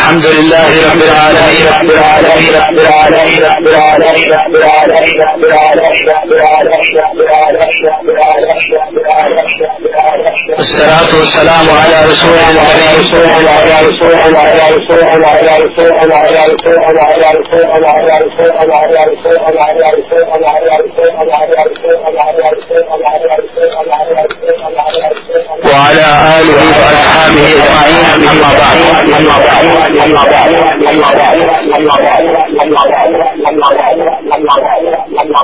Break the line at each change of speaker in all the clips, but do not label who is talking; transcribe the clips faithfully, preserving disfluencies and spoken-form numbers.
الحمد لله رب العالمين رب العالمين رب العالمين رب العالمين رب العالمين رب العالمين رب العالمين رب العالمين رب العالمين رب العالمين. الصلاة والسلام على رسول الله وعلى رسول الله وعلى رسول الله وعلى رسول الله وعلى رسول الله وعلى رسول الله وعلى رسول الله وعلى رسول الله وعلى رسول الله وعلى رسول الله وعلى رسول الله وعلى رسول الله وعلى رسول الله وعلى رسول الله وعلى رسول الله وعلى آله وأصحابه أجمعين. أما بعد أما بعد أما بعد أما بعد أما بعد أما بعد أما بعد أما بعد أما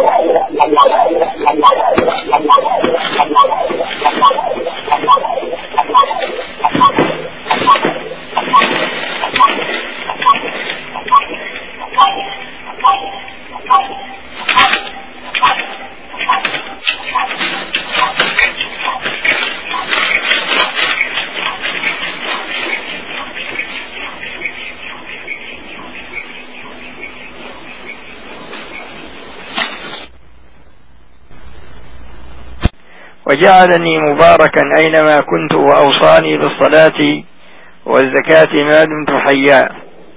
وجعلني مباركا أينما كنت وأوصاني بالصلاة والزكاة ما دمت حيا.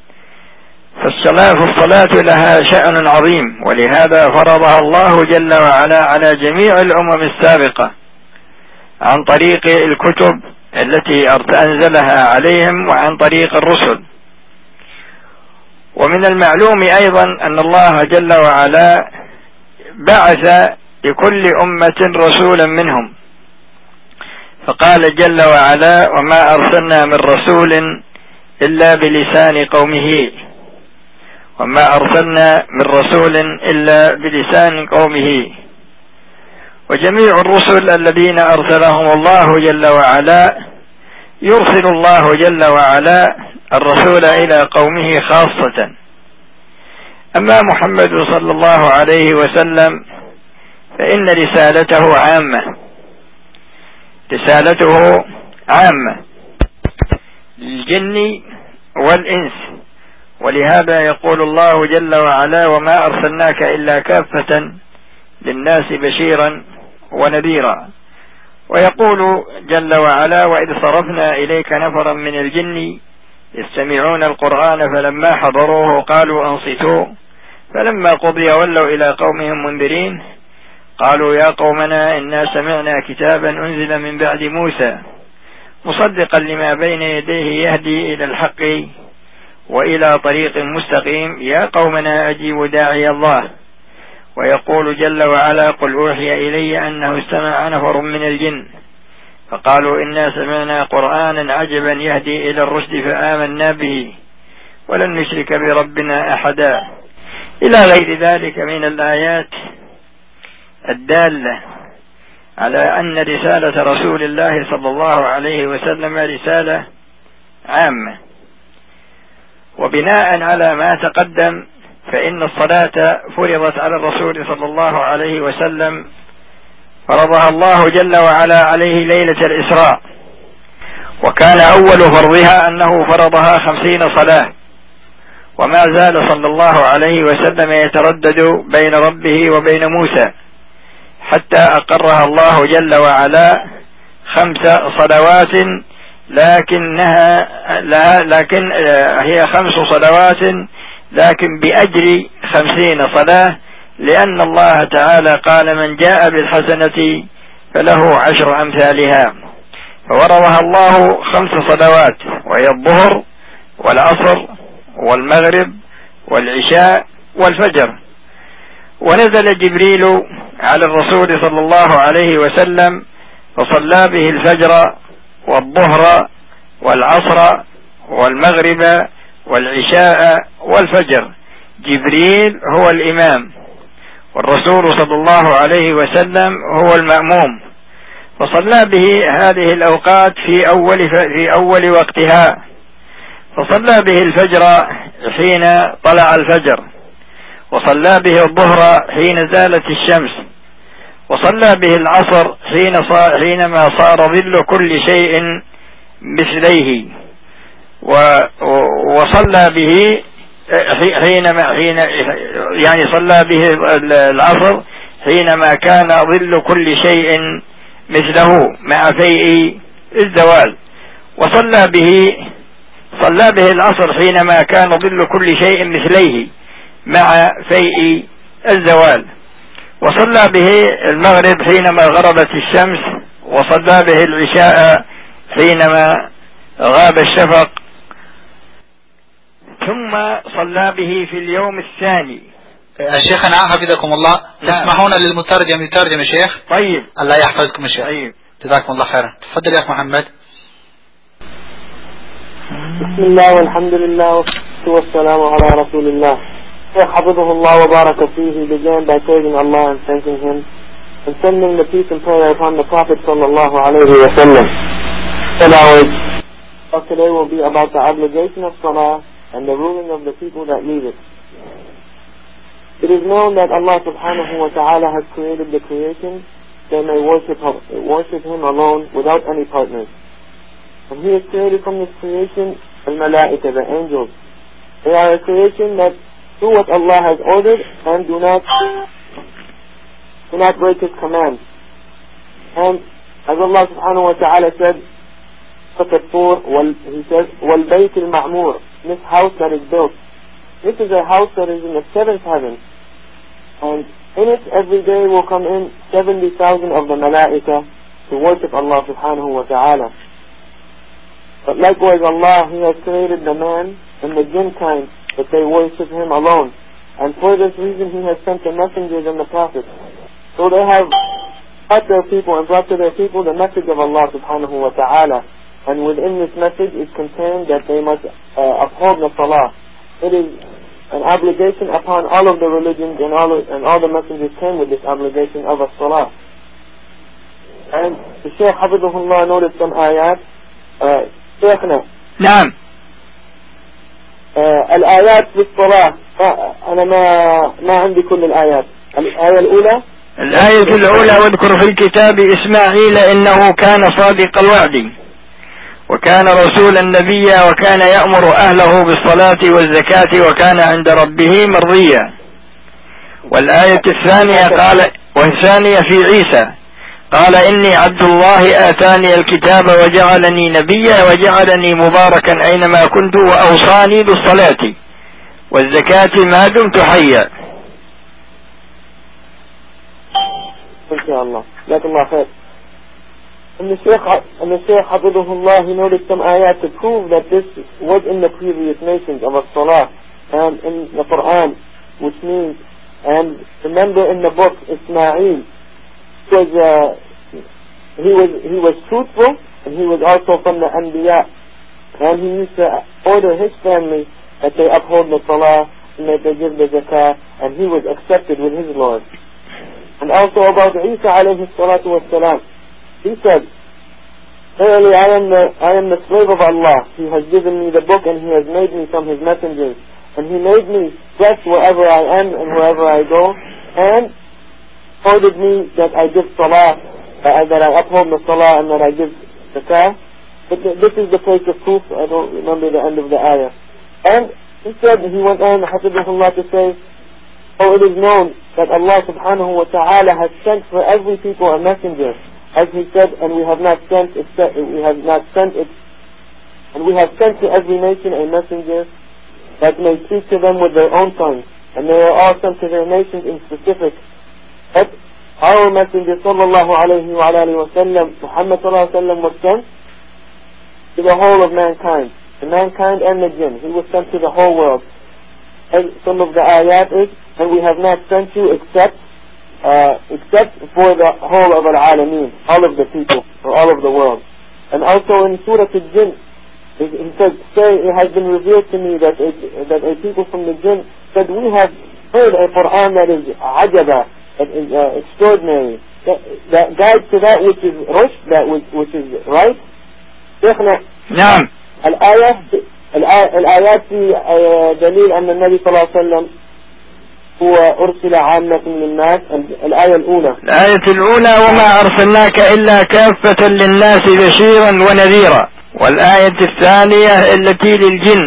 فالصلاة لها شأن عظيم، ولهذا فرضها الله جل وعلا على جميع الأمم السابقة عن طريق الكتب التي أنزلها عليهم وعن طريق الرسل. ومن المعلوم أيضا أن الله جل وعلا بعث لكل أمة رسولا منهم، فقال جل وعلا: وما أرسلنا من رسول إلا بلسان قومه وما أرسلنا من رسول إلا بلسان قومه. وجميع الرسل الذين أرسلهم الله جل وعلا يرسل الله جل وعلا الرسول إلى قومه خاصة. أما محمد صلى الله عليه وسلم فإن رسالته عامة، رسالته عامة للجن والإنس، ولهذا يقول الله جل وعلا: وما أرسلناك إلا كافة للناس بشيرا ونذيرا. ويقول جل وعلا: وإذ صرفنا إليك نفرا من الجن يستمعون القرآن فلما حضروه قالوا أنصتوا فلما قضي ولوا إلى قومهم منذرين قالوا يا قومنا إنا سمعنا كتابا أنزل من بعد موسى مصدقا لما بين يديه يهدي إلى الحق وإلى طريق مستقيم يا قومنا أجيبوا داعي الله. ويقول جل وعلا: قل أوحي إلي أنه استمع نفر من الجن فقالوا إنا سمعنا قرآنا عجبا يهدي إلى الرشد فآمنا به ولن نشرك بربنا أحدا، إلى غير ذلك من الآيات الدالة على أن رسالة رسول الله صلى الله عليه وسلم رسالة عامة. وبناء على ما تقدم فإن الصلاة فرضت على الرسول صلى الله عليه وسلم، فرضها الله جل وعلا عليه ليلة الإسراء، وكان أول فرضها أنه فرضها خمسين صلاة، وما زال صلى الله عليه وسلم يتردد بين ربه وبين موسى حتى أقرها الله جل وعلا خمس صلوات، لكنها لا لكن هي خمس صلوات لكن بأجر خمسين صلاة، لأن الله تعالى قال: من جاء بالحسنة فله عشر أمثالها. فورضها الله خمس صلوات، وهي الظهر والعصر والمغرب والعشاء والفجر. ونزل جبريل على الرسول صلى الله عليه وسلم فصلى به الفجر والظهر والعصر والمغرب والعشاء والفجر. جبريل هو الإمام، والرسول صلى الله عليه وسلم هو المأموم، فصلى به هذه الأوقات في أول في أول وقتها. فصلى به الفجر حين طلع الفجر، وصلى به الظهر حين زالت الشمس، وصلى به العصر حين صار حينما صار ظل كل شيء مثليه، وصلى به حينما حين يعني صلى به العصر حينما كان ظل كل شيء مثله مع فيء الزوال، وصلى به صلى به العصر حينما كان ظل كل شيء مثليه مع فيء الزوال، وصلى به المغرب حينما غربت الشمس، وصلى به العشاء حينما غاب الشفق، ثم صلى به في اليوم الثاني.
شيخنا حفظكم الله، تسمحون للمترجم يترجم يا شيخ؟
طيب،
الله يحفظكم يا شيخ.
طيب،
جزاكم الله خيرا. تفضل يا أخ محمد.
بسم الله والحمد لله والسلام على رسول الله. حفظه الله وبارك فيه began by praising Allah and thanking Him and sending the peace and prayer upon the Prophet sallallahu alayhi wa sallam. And our today will be about the obligation of salah and the ruling of the people that leave it. It is known that Allah subhanahu wa ta'ala has created the creation they may worship, worship Him alone without any partners. And He has created from this creation al-malaika, the angels. They are a creation that do what Allah has ordered and do not do not break His commands. And as Allah subhanahu wa ta'ala said, He says, وَالْبَيْتِ الْمَعْمُورِ, this house that is built. This is a house that is in the seventh heaven. And in it every day will come in seventy thousand of the malaika to worship Allah subhanahu wa ta'ala. But likewise Allah, He has created the man and the jinn kind that they worship Him alone. And for this reason He has sent the messengers and the prophets. So they have taught their people and brought to their people the message of Allah subhanahu wa ta'ala. And within this message is contained that they must uh, uphold the salah. It is an obligation upon all of the religions, and all of, and all the messengers came with this obligation of a salah. And the Shaykh Hafidhullah noted some ayat. Uh, Shaykhna.
نعم.
الآيات في الصلاة أنا ما ما عندي كل الآيات. الآية الأولى
الآية الأولى واذكر في الكتاب إسماعيل إنه كان صادق الوعد وكان رسولا نبيا وكان يأمر أهله بالصلاة والزكاة وكان عند ربه مرضيا. والآية الثانية قال والثانية في عيسى قال إني عبد الله آتاني الكتاب وجعلني نبيا وجعلني مباركا أينما كنت وأوصاني بالصلاة والزكاة ما دمت حيا.
إن شاء الله. جزاك الله خير. And the Shaykh, and the Shaykh Hafidhullah, he noted some ayat to prove that this was in the previous nations of as-salah and in the Quran, which means, and remember in the book Ismail, was, uh, he was he was truthful, and he was also from the Anbiya, and he used to order his family that they uphold the salah and that they give the zakah, and he was accepted with his Lord. And also about Isa alayhi salatu wassalam, he said, verily I am the I am the slave of Allah. He has given me the book and He has made me from His messengers, and He made me blessed wherever I am and wherever I go, and ordered me that I give salah, uh, that I uphold the salah and that I give zakah. But this is the place of proof. I don't remember the end of the ayah. And he said, he went on, Hafidhullah, to say, oh, it is known that Allah subhanahu wa ta'ala has sent for every people a messenger, as He said, and we have not sent except we have not sent it, and we have sent to every nation a messenger that may speak to them with their own tongues, and they are all sent to their nations in specific. But our messenger sallallahu alayhi wa alayhi wa sallam, Muhammad sallallahu alayhi wa sallam, was sent to the whole of mankind, the mankind and the jinn. He was sent to the whole world. And some of the ayat is, and we have not sent you except uh, except for the whole of al-alameen, all of the people, or all of the world. And also in Surah Al-Jinn, he said, say, it has been revealed to me that a, that a people from the jinn said, we have heard a Quran that is ajaba, that is uh, extraordinary, that, that guides to that which is rushd, that which, which is right.
نعم.
الآية الآيات في دليل أن النبي صلى الله عليه وسلم هو أرسل عامة للناس. الآية الأولى
الآية الأولى وما أرسلناك إلا كافة للناس بشيرا ونذيرا. والآية الثانية التي للجن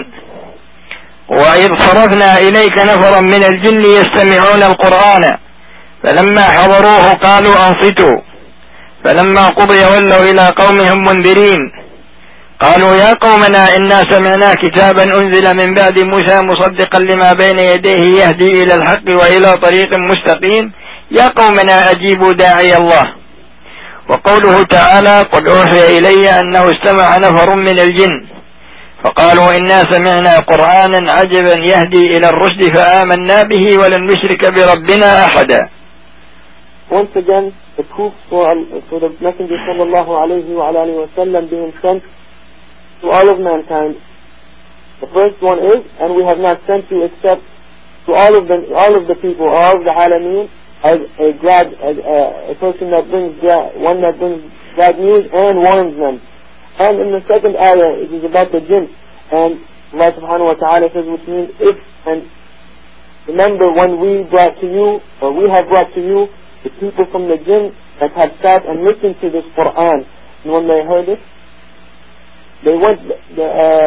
وإذ صرفنا إليك نفرا من الجن يستمعون القرآن فلما حضروه قالوا أنصتوا فلما قضي ولوا إلى قومهم منذرين قالوا يا قومنا إنا سمعنا كتابا أنزل من بعد موسى مصدقا لما بين يديه يهدي إلى الحق وإلى طريق مستقيم يا قومنا أجيبوا داعي الله. وقوله تعالى قد أوحي إلي أنه استمع نفر من الجن فقالوا إنا سمعنا قرآنا عجبا يهدي إلى الرشد فآمنا به ولن نشرك بربنا أحدا.
Once again, the proof for, for the Messenger sallallahu alayhi wa alayhi wa sallam being sent to all of mankind. The first one is, and we have not sent you except to all of the all of the people, all of the alameen, as a glad, as a, a person that brings glad, one that brings glad news and warns them. And in the second ayah, it is about the jinn, and Allah subhanahu wa ta'ala says, which means if, and remember when we brought to you, or we have brought to you, the people from the jinn that had sat and listened to this Quran, and when they heard it, they went, the, uh,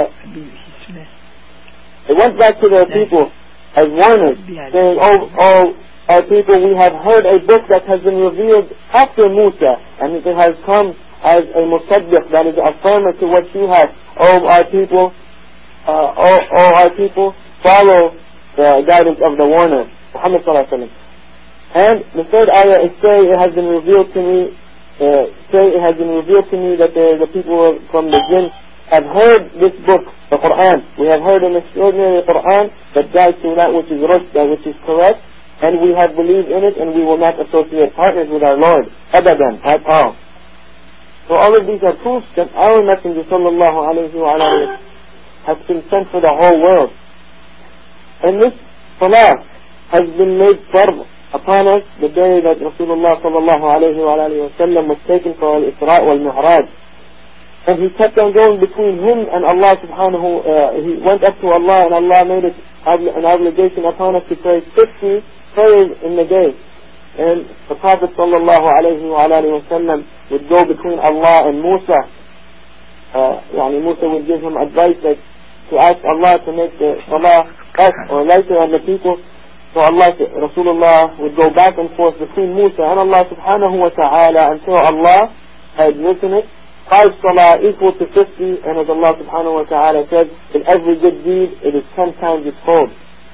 they went back to their people as warners, saying, oh, oh, our people, we have heard a book that has been revealed after Musa, and it has come as a musaddiq, that is a affirmer to what you have. Oh, our people, uh, oh, oh, our people, follow the guidance of the warner, Muhammad sallallahu alaihi wasallam. And the third ayah is, say it has been revealed to me, uh, say it has been revealed to me that the, the people from the jinn have heard this book, the Quran. We have heard an extraordinary Quran that guides to that which is rushd, that which is correct, and we have believed in it, and we will not associate partners with our Lord, abadan, at all. So all of these are proofs that our Messenger sallallahu alayhi wa alayhi has been sent for the whole world. And this salah has been made farb upon us the day that Rasulullah sallallahu alayhi wa alayhi wa sallam was taken for al-Isra wal-Mi'raj. And he kept on going between him and Allah subhanahu, uh, he went up to Allah and Allah made it an obligation upon us to pray fifty prayers in the day. And the Prophet sallallahu alayhi wa alayhi wa sallam would go between Allah and Musa. Uh, yani Musa would give him advice that to ask Allah to make the salah less or lighter on the people. So Allah, Rasulullah would go back and forth between Musa and Allah subhanahu wa ta'ala until Allah had written it. Five salah equal to fifty, and as Allah subhanahu wa ta'ala said, in every good deed it is ten times its fold.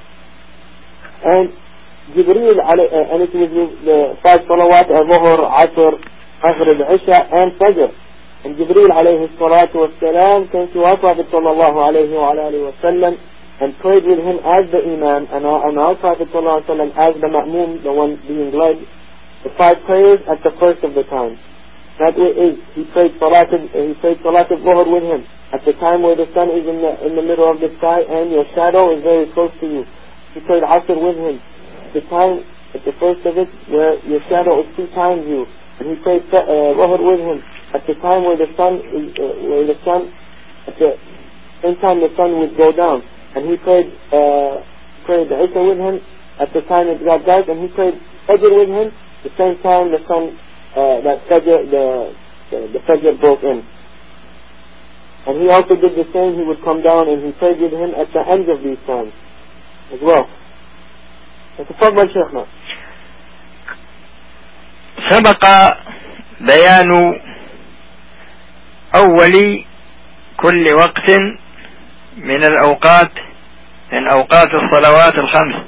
And Jibreel, and it was the five salawat, Dhuhr, Asr, Maghrib, Isha, and Fajr. And Jibreel alayhi salatu wa salam came to our Prophet sallallahu alayhi wa alayhi wa sallam and prayed with him as the Imam, and our, and our Prophet sallallahu alayhi wa sallam as the Ma'moom, the one being led, the five prayers at the first of the time. That is, he prayed Salat, he prayed Salat al-Dhuhr with him at the time where the sun is in the in the middle of the sky and your shadow is very close to you. He prayed Asr with him at the time, at the first of it, where your shadow is two times you. And he prayed uh, Dhuhr with him at the time where the sun is, uh, where the sun, at the same time the sun would go down. And he prayed uh, prayed the Isha with him at the time it got dark, and he prayed Fajr with him at the same time the sun. Uh, that Fajr, the, the, the Fajr broke in. And he also did the same. He would come down and he prayed with him at the end of these times as well. تفضل شيخنا.
سبق بيان أول كل وقت من الأوقات من أوقات الصلوات الخمس.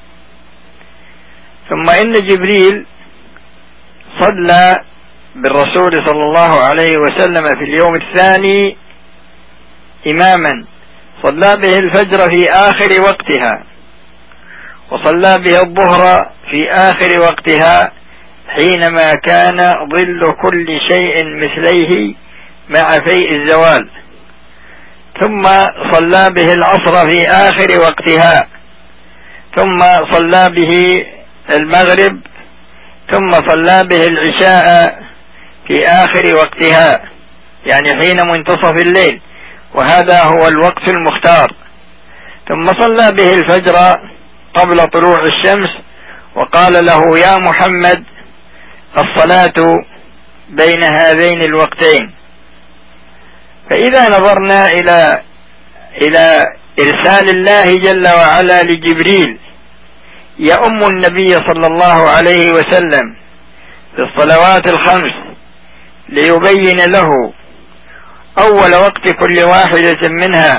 ثم إن جبريل صلى بالرسول صلى الله عليه وسلم في اليوم الثاني إماما، صلى به الفجر في آخر وقتها، وصلى به الظهر في آخر وقتها حينما كان ظل كل شيء مثليه مع فيء الزوال، ثم صلى به العصر في آخر وقتها، ثم صلى به المغرب، ثم صلى به العشاء في آخر وقتها، يعني حين منتصف الليل، وهذا هو الوقت المختار. ثم صلى به الفجر قبل طلوع الشمس، وقال له يا محمد الصلاة بين هذين الوقتين. فإذا نظرنا إلى إلى إرسال الله جل وعلا لجبريل يؤم النبي صلى الله عليه وسلم في الصلوات الخمس ليبين له أول وقت كل واحدة منها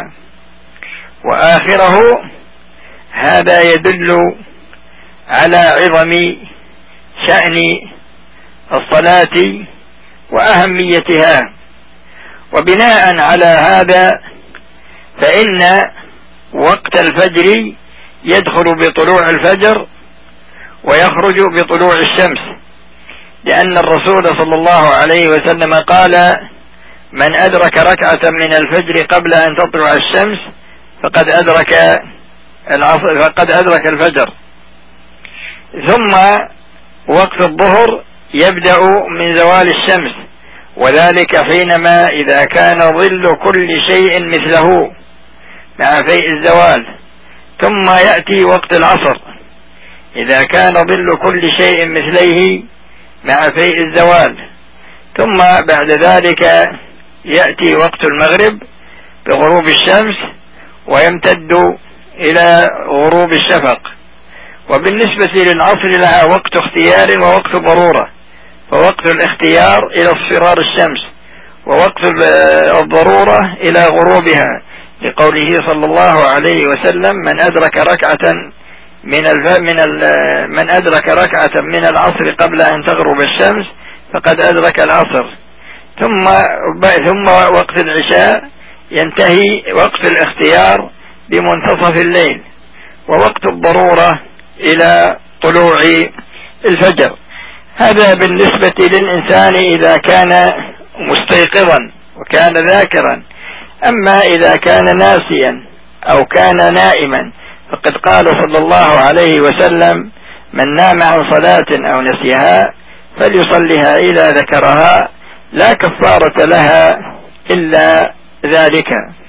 وآخره، هذا يدل على عظم شأن الصلاة وأهميتها. وبناء على هذا فإن وقت الفجر يدخل بطلوع الفجر ويخرج بطلوع الشمس، لأن الرسول صلى الله عليه وسلم قال: من أدرك ركعة من الفجر قبل أن تطلع الشمس فقد أدرك العصر فقد أدرك الفجر. ثم وقت الظهر يبدأ من زوال الشمس، وذلك حينما إذا كان ظل كل شيء مثله مع فيء الزوال. ثم يأتي وقت العصر إذا كان ظل كل شيء مثليه مع فيء الزوال. ثم بعد ذلك يأتي وقت المغرب بغروب الشمس ويمتد إلى غروب الشفق. وبالنسبة للعصر لها وقت اختيار ووقت ضرورة، فوقت الاختيار إلى اصفرار الشمس، ووقت الضرورة إلى غروبها، لقوله صلى الله عليه وسلم: من أدرك ركعة من الف... من ال... من أدرك ركعة من العصر قبل أن تغرب الشمس فقد أدرك العصر. ثم ثم وقت العشاء ينتهي وقت الاختيار بمنتصف الليل، ووقت الضرورة إلى طلوع الفجر. هذا بالنسبة للإنسان إذا كان مستيقظا وكان ذاكرا. أما إذا كان ناسيا أو كان نائما فقد قال صلى الله عليه وسلم: من نام عن صلاة أو نسيها فليصلها إذا ذكرها لا كفارة لها إلا ذلك.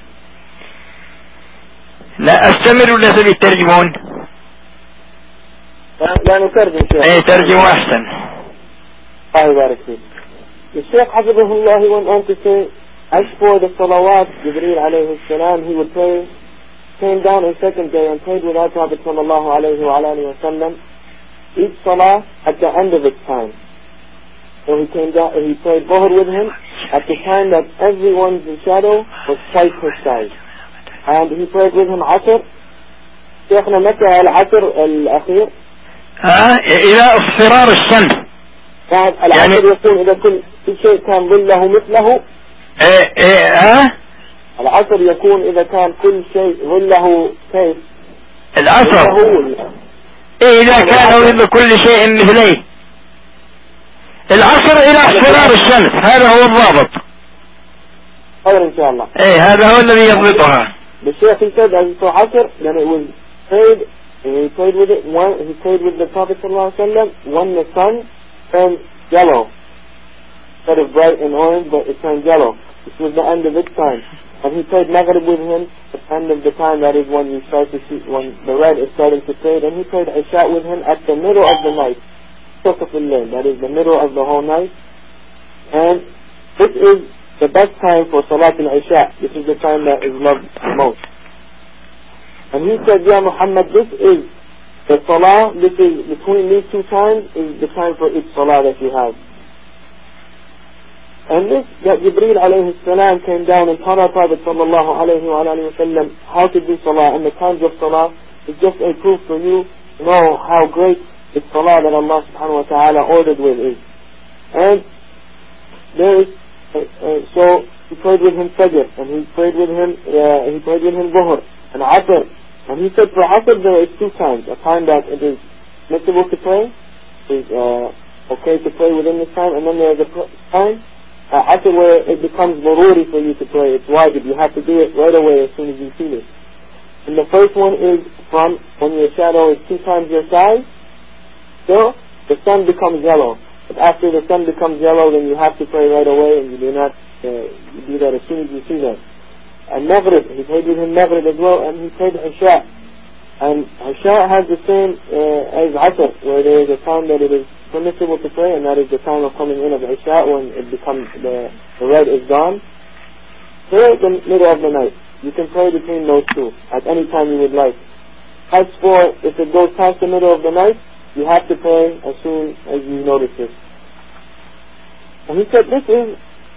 لا أستمر ولا تبي ترجمون؟
لا نترجم شيخ.
أي ترجموا أحسن.
الله يبارك فيك. الشيخ حفظه الله went on to say, as for the salawat, Jibreel alayhi salam, he would pray, came down on second day and prayed with our Prophet sallallahu alayhi wa alayhi wa sallam, each salah at the end of its time. So he came down, he prayed Dhuhr with him at the time that everyone's shadow was twice his size. And he prayed with him Asr. شيخنا متى العصر الأخير؟
ها إلى اصفرار الشمس.
يعني العصر يعني يكون إذا كل شيء كان ظله مثله.
إيه إيه ها؟
العصر يكون إذا كان كل شيء ظله كيف؟
العصر. إيه إذا كان ظل كل شيء مثليه. العصر إلى اصفرار الشمس، هذا هو الضابط.
خير إن شاء الله.
إيه هذا هو الذي يضبطها.
The Shaykh, he said as for Asr, then it was prayed, and he prayed with it, one, he prayed with the Prophet sallallahu alaihi wasallam when the sun turned yellow. Instead of bright and orange, but it turned yellow. This was the end of its time. And he prayed Maghrib with him at the end of the time, that is when you start to see, when the red is starting to fade. And he prayed Isha with him at the middle of the night. That is the middle of the whole night. And this is the best time for Salat al-Isha. This is the time that is loved most. And he said, Ya Muhammad, this is the Salah, this is between these two times is the time for each Salah that you have. And this, that Jibreel alayhi salam came down and taught our Prophet sallallahu alayhi wa alayhi wa sallam how to do Salah and the times of Salah is just a proof for you to know how great the Salah that Allah subhanahu wa ta'ala ordered with is. And there is Uh, uh, so he prayed with him Fajr, and he prayed with him uh, he prayed with him Dhuhr and Asr. And he said for Asr there is two times: a time that it is permissible to pray, is uh, okay to pray within this time, and then there is a time uh, Asr where it becomes daruri for you to pray. It's wajib, you have to do it right away as soon as you feel it. And the first one is from when your shadow is two times your size, so the sun becomes yellow. But after the sun becomes yellow, then you have to pray right away, and you do not uh, you do that as soon as you see that. And Maghrib, he prayed with him Maghrib as well, and he prayed Isha. And Isha has the same uh, as Asr, where there is a time that it is permissible to pray, and that is the time of coming in of Isha when it becomes the, the red is gone. Pray in the middle of the night. You can pray between those two at any time you would like. As for if it goes past the middle of the night, you have to pray as soon as you notice this. And he said this is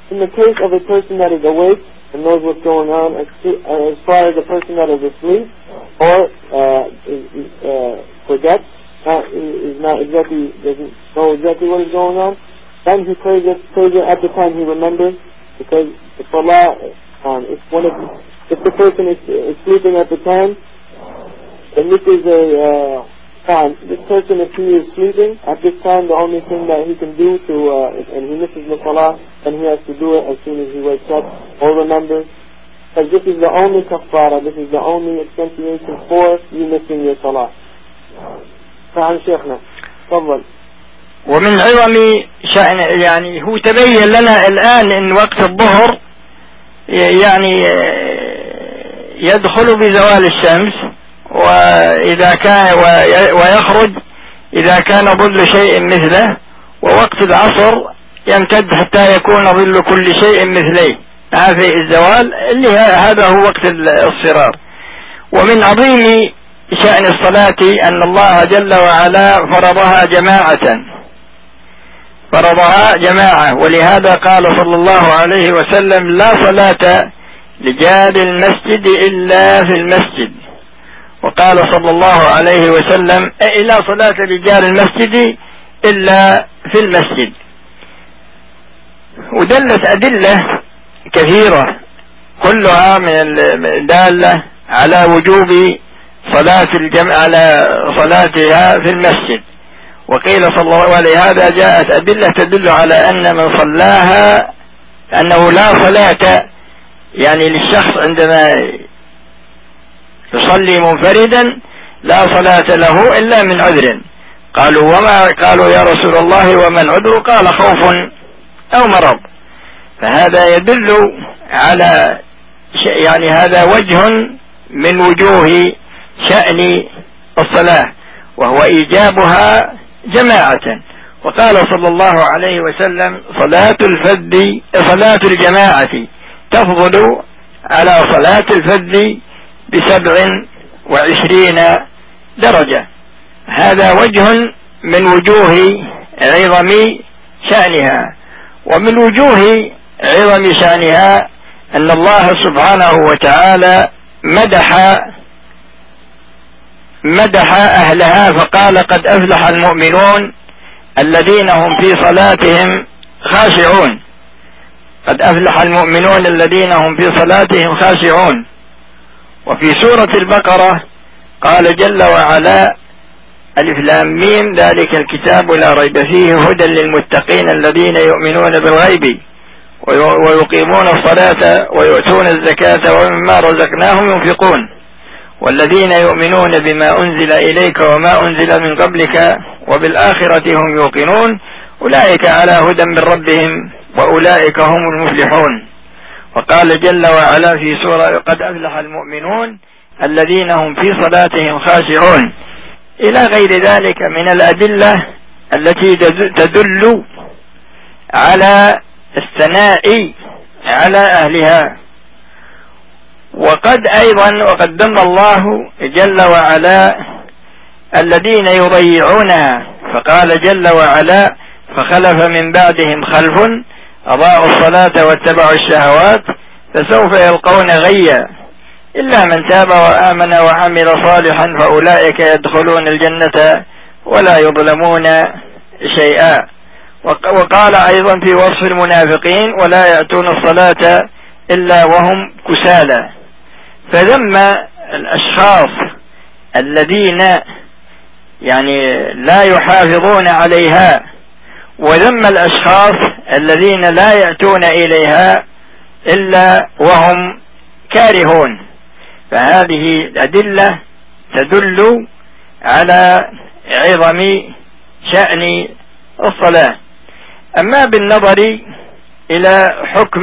in the case of a person that is awake and knows what's going on, as, as far as a person that is asleep or uh, is, uh, forgets, uh, is not exactly, doesn't know exactly what is going on, then he prays it, prays it at the time he remembers, because the salah, um, if one of, if the person is, is sleeping at the time, then this is a uh, time. This person, if he is sleeping at this time, the only thing that he can do to, uh, and he misses the salah, then he has to do it as soon as he wakes up or remembers. Because this is the only kafara, this is the only expiation for you missing your salah. نعم شيخنا تفضل.
ومن عظم شأن يعني هو تبين لنا الآن إن وقت الظهر يعني يدخل بزوال الشمس، وإذا كان ويخرج إذا كان ظل شيء مثله، ووقت العصر يمتد حتى يكون ظل كل شيء مثليه، هذا الزوال اللي هذا هو وقت الصرار. ومن عظيم شأن الصلاة أن الله جل وعلا فرضها جماعة فرضها جماعة ولهذا قال صلى الله عليه وسلم: لا صلاة لجار المسجد إلا في المسجد. وقال صلى الله عليه وسلم: لا صلاة لجار المسجد إلا في المسجد. ودلت أدلة كثيرة كلها من دالة على وجوب صلاة الجمع على صلاتها في المسجد. وقيل صلى الله عليه ولهذا جاءت أدلة تدل على أن من صلاها أنه لا صلاة يعني للشخص عندما يصلي منفردا لا صلاة له إلا من عذر. قالوا وما قالوا يا رسول الله ومن عذر؟ قال خوف أو مرض. فهذا يدل على يعني هذا وجه من وجوه شأن الصلاة، وهو إيجابها جماعة. وقال صلى الله عليه وسلم: صلاة الفذ صلاة الجماعة تفضل على صلاة الفذ بسبع وعشرين درجة. هذا وجه من وجوه عظم شأنها. ومن وجوه عظم شأنها أن الله سبحانه وتعالى مدح مدح أهلها فقال: قد أفلح المؤمنون الذين هم في صلاتهم خاشعون. قد أفلح المؤمنون الذين هم في صلاتهم خاشعون. وفي سورة البقرة قال جل وعلا: ألف لام ميم ذلك الكتاب لا ريب فيه هدى للمتقين الذين يؤمنون بالغيب ويقيمون الصلاة ويؤتون الزكاة ومما رزقناهم ينفقون والذين يؤمنون بما أنزل إليك وما أنزل من قبلك وبالآخرة هم يوقنون أولئك على هدى من ربهم وأولئك هم المفلحون. وقال جل وعلا في سورة: قد أفلح المؤمنون الذين هم في صلاتهم خاشعون، إلى غير ذلك من الأدلة التي تدل على الثناء على أهلها. وقد أيضا وقد ذم الله جل وعلا الذين يضيعونها، فقال جل وعلا: فخلف من بعدهم خلف أضاعوا الصلاة واتبعوا الشهوات فسوف يلقون غيا إلا من تاب وآمن وعمل صالحا فأولئك يدخلون الجنة ولا يظلمون شيئا. وقال أيضا في وصف المنافقين: ولا يأتون الصلاة إلا وهم كسالى. فذم الأشخاص الذين يعني لا يحافظون عليها، وذم الأشخاص الذين لا يأتون إليها إلا وهم كارهون. فهذه الأدلة تدل على عظم شأن الصلاة. أما بالنظر إلى حكم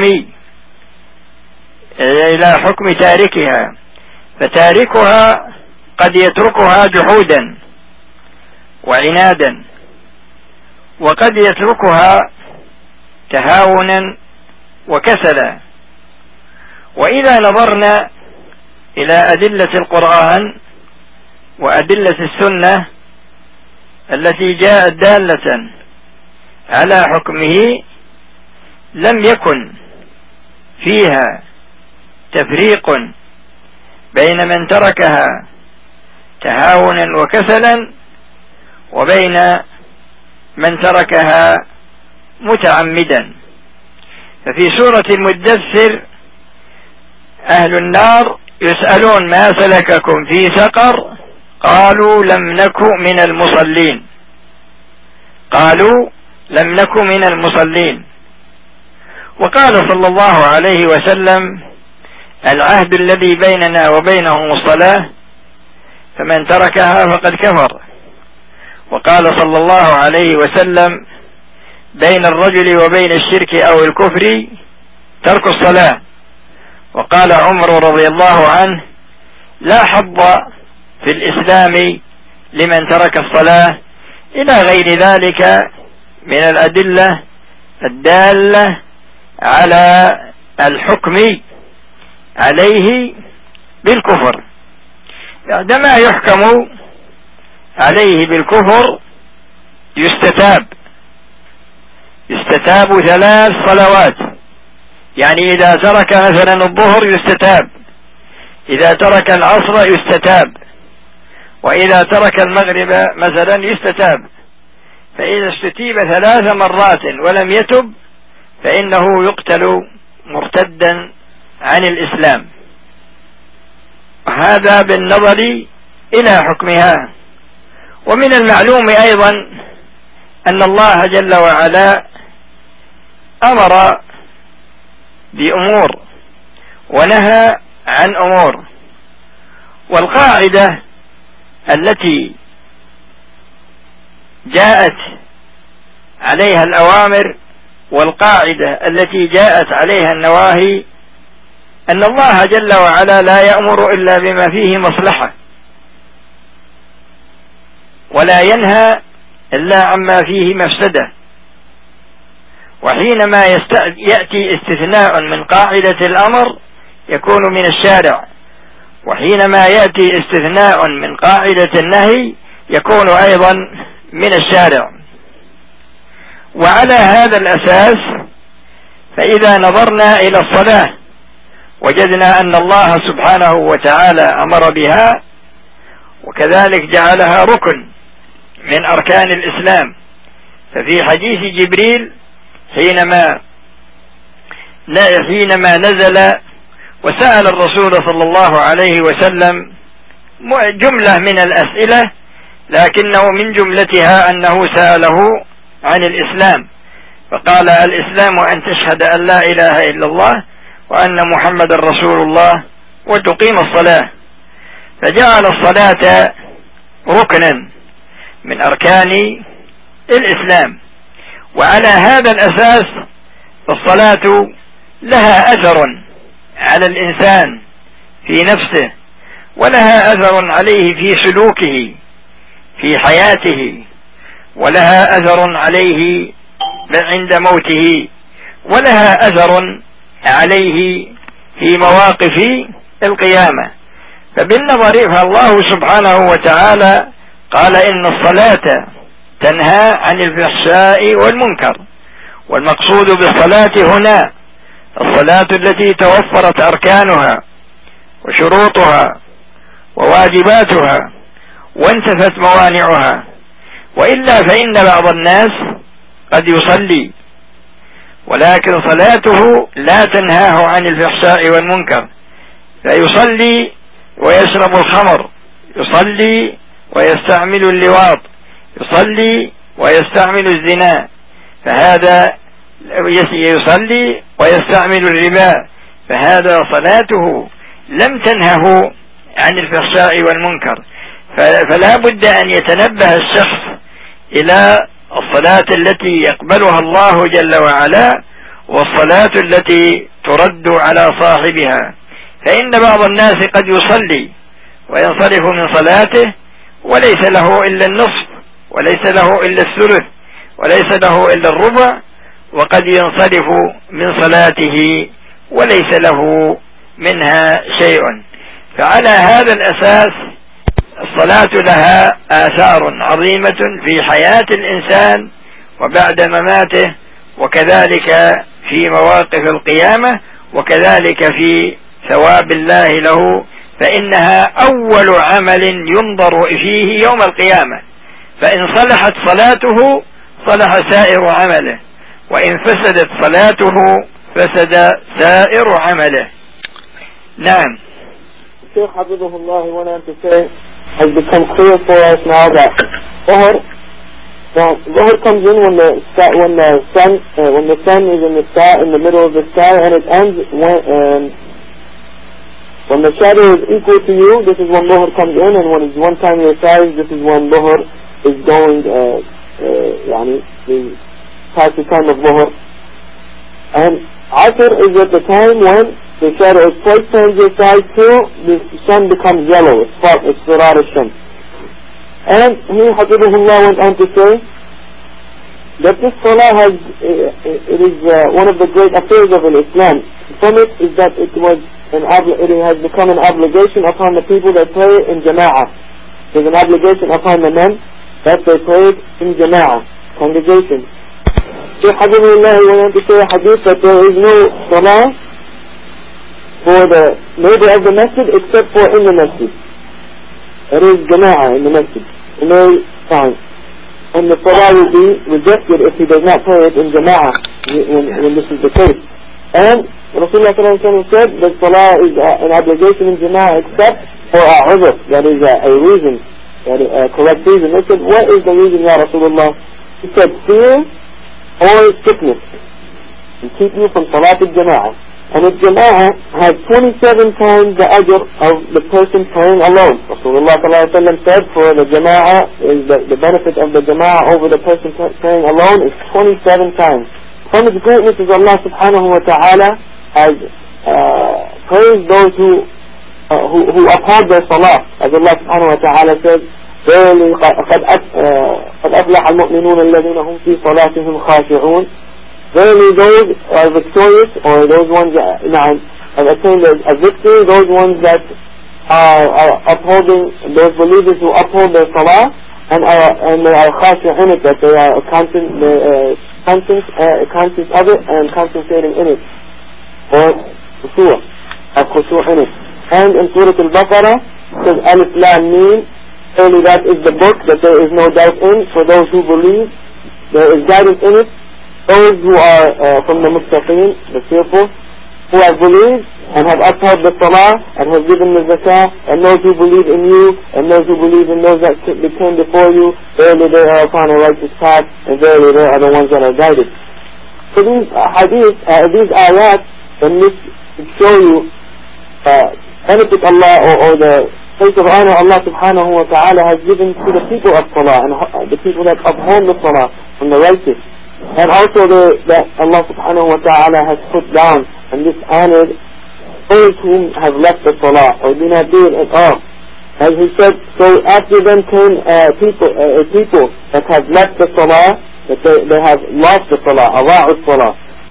إلى حكم تاركها، فتاركها قد يتركها جحودا وعنادا، وقد يتركها تهاونا وكسلا. وإذا نظرنا إلى أدلة القرآن وأدلة السنة التي جاءت دالة على حكمه، لم يكن فيها تفريق بين من تركها تهاونا وكسلا وبين من تركها متعمدا. ففي سورة المدثر أهل النار يسألون ما سلككم في سقر قالوا لم نك من المصلين قالوا لم نك من المصلين. وقال صلى الله عليه وسلم العهد الذي بيننا وبينهم الصلاة فمن تركها فقد كفر. وقال صلى الله عليه وسلم بين الرجل وبين الشرك أو الكفر ترك الصلاة. وقال عمر رضي الله عنه لا حظ في الإسلام لمن ترك الصلاة، إلى غير ذلك من الأدلة الدالة على الحكم عليه بالكفر. عندما يحكم عليه بالكفر يستتاب يستتاب ثلاث صلوات. يعني إذا ترك مثلا الظهر يستتاب، إذا ترك العصر يستتاب، وإذا ترك المغرب مثلا يستتاب. فإذا استتيب ثلاث مرات ولم يتب فإنه يقتل مرتدا عن الإسلام. وهذا بالنظر إلى حكمها. ومن المعلوم أيضا أن الله جل وعلا أمر بأمور ونهى عن أمور، والقاعدة التي جاءت عليها الأوامر والقاعدة التي جاءت عليها النواهي أن الله جل وعلا لا يأمر إلا بما فيه مصلحة، ولا ينهى إلا عما فيه مفسدة. وحينما يأتي استثناء من قاعدة الأمر يكون من الشارع، وحينما يأتي استثناء من قاعدة النهي يكون أيضا من الشارع. وعلى هذا الأساس فإذا نظرنا إلى الصلاة وجدنا أن الله سبحانه وتعالى أمر بها، وكذلك جعلها ركن من أركان الإسلام. ففي حديث جبريل حينما حينما نزل وسأل الرسول صلى الله عليه وسلم جملة من الأسئلة، لكنه من جملتها أنه سأله عن الإسلام، فقال الإسلام أن تشهد أن لا إله إلا الله وأن محمد رسول الله وتقيم الصلاة. فجعل الصلاة ركنا من أركان الإسلام. وعلى هذا الأساس الصلاة لها أثر على الإنسان في نفسه، ولها أثر عليه في سلوكه في حياته، ولها أثر عليه عند موته، ولها أثر عليه في مواقف القيامة. فبالنظر فالله سبحانه وتعالى قال إن الصلاة تنهى عن الفحشاء والمنكر. والمقصود بالصلاة هنا الصلاة التي توفرت أركانها وشروطها وواجباتها وانتفت موانعها. وإلا فإن بعض الناس قد يصلي ولكن صلاته لا تنهاه عن الفحشاء والمنكر، فيصلي ويشرب الخمر، يصلي ويستعمل اللواط، يصلي ويستعمل الزنا، فهذا يصلي ويستعمل الربا، فهذا صلاته لم تنهه عن الفحشاء والمنكر. فلا بد أن يتنبه الشخص إلى الصلاة التي يقبلها الله جل وعلا والصلاة التي ترد على صاحبها. فإن بعض الناس قد يصلي وينصرف من صلاته وليس له إلا النصف، وليس له إلا الثلث، وليس له إلا الربع، وقد ينصرف من صلاته وليس له منها شيء. فعلى هذا الأساس الصلاة لها آثار عظيمة في حياة الإنسان وبعد مماته، وكذلك في مواقف القيامة وكذلك في ثواب الله له، فإنها أول عمل ينظر فيه يوم القيامة، فإن صلحت صلاته صلح سائر عمله، وإن فسدت صلاته فسد سائر عمله. نعم.
Shaykh Hafidhahullah went on to say, has become clear for us now that Dhuhr, now Dhuhr comes in when the sky, when the sun, uh, when the sun is in the sky, in the middle of the sky, and it ends when, um, when the shadow is equal to you. This is when Dhuhr comes in, and when it's one time your size, this is when Dhuhr is going, uh, uh, yani, the past the time of Dhuhr. And Asr is at the time when the shadow is twice times your size till the sun becomes yellow. It's far, it's Sirat al-Shams. And he, Hafidhahullah, went on to say that this salah has, it is uh, one of the great affairs of Islam. From it is that it was an obli- it has become an obligation upon the people that pray in Jama'ah. There's an obligation upon the men that they pray in Jama'ah, congregation. Shaykh Hafidhahullah went on to say a hadith that there is no salah for the neighbor of the masjid except for in the masjid. It is Jama'ah in the masjid, in every time. And the salah will be rejected if he does not pray it in Jama'ah when, when this is the case. And Rasulullah said that salah is uh, an obligation in Jama'ah except for a uzr, that is a, a reason, that is a correct reason. They said, what is the reason, Ya Rasulullah? He said, fear or sickness and keep you from salat al-Jama'ah. And the Jama'ah has twenty-seven times the ajr of the person praying alone. Rasulullah said for the Jama'ah, is the, the benefit of the Jama'ah over the person praying alone is twenty-seven times. From its greatness is Allah subhanahu wa ta'ala has uh, praised those who, uh, who who uphold their salah. As Allah subhanahu wa ta'ala says, verily قد أفلح المؤمنون الذين هم في صلاتهم خاشعون. Verily those are victorious, or those ones that now, have attained a victory, those ones that are, are upholding, those believers who uphold their salah, and are, and they are khashi'un in it, that they are conscious, uh, conscious, uh, conscious of it, and concentrating in it, or khushu', have khushu' in it. And in Surah Al-Baqarah, it says, Alif Lam Mim, only that is the book that there is no doubt in, for those who believe, there is guidance in it. Those who are uh, from the muttaqeen, the fearful, who have believed and have upheld the salah and have given the zakah, and those who believe in you and those who believe in those that came before you, verily they are upon a righteous path, and verily they are the ones that are guided. So these uh, hadith, uh, these ayat, and this show you uh, benefit Allah, or, or the place of honor Allah subhanahu wa ta'ala has given to the people of salah, and uh, the people that uphold the salah from the righteous. And also the, that Allah subhanahu wa ta'ala has put down and dishonored those whom have left the salah or do not do it at all. As he said, so after them came uh, people uh, people that have left the salah, that they, they have lost the salah, awa'ud salah.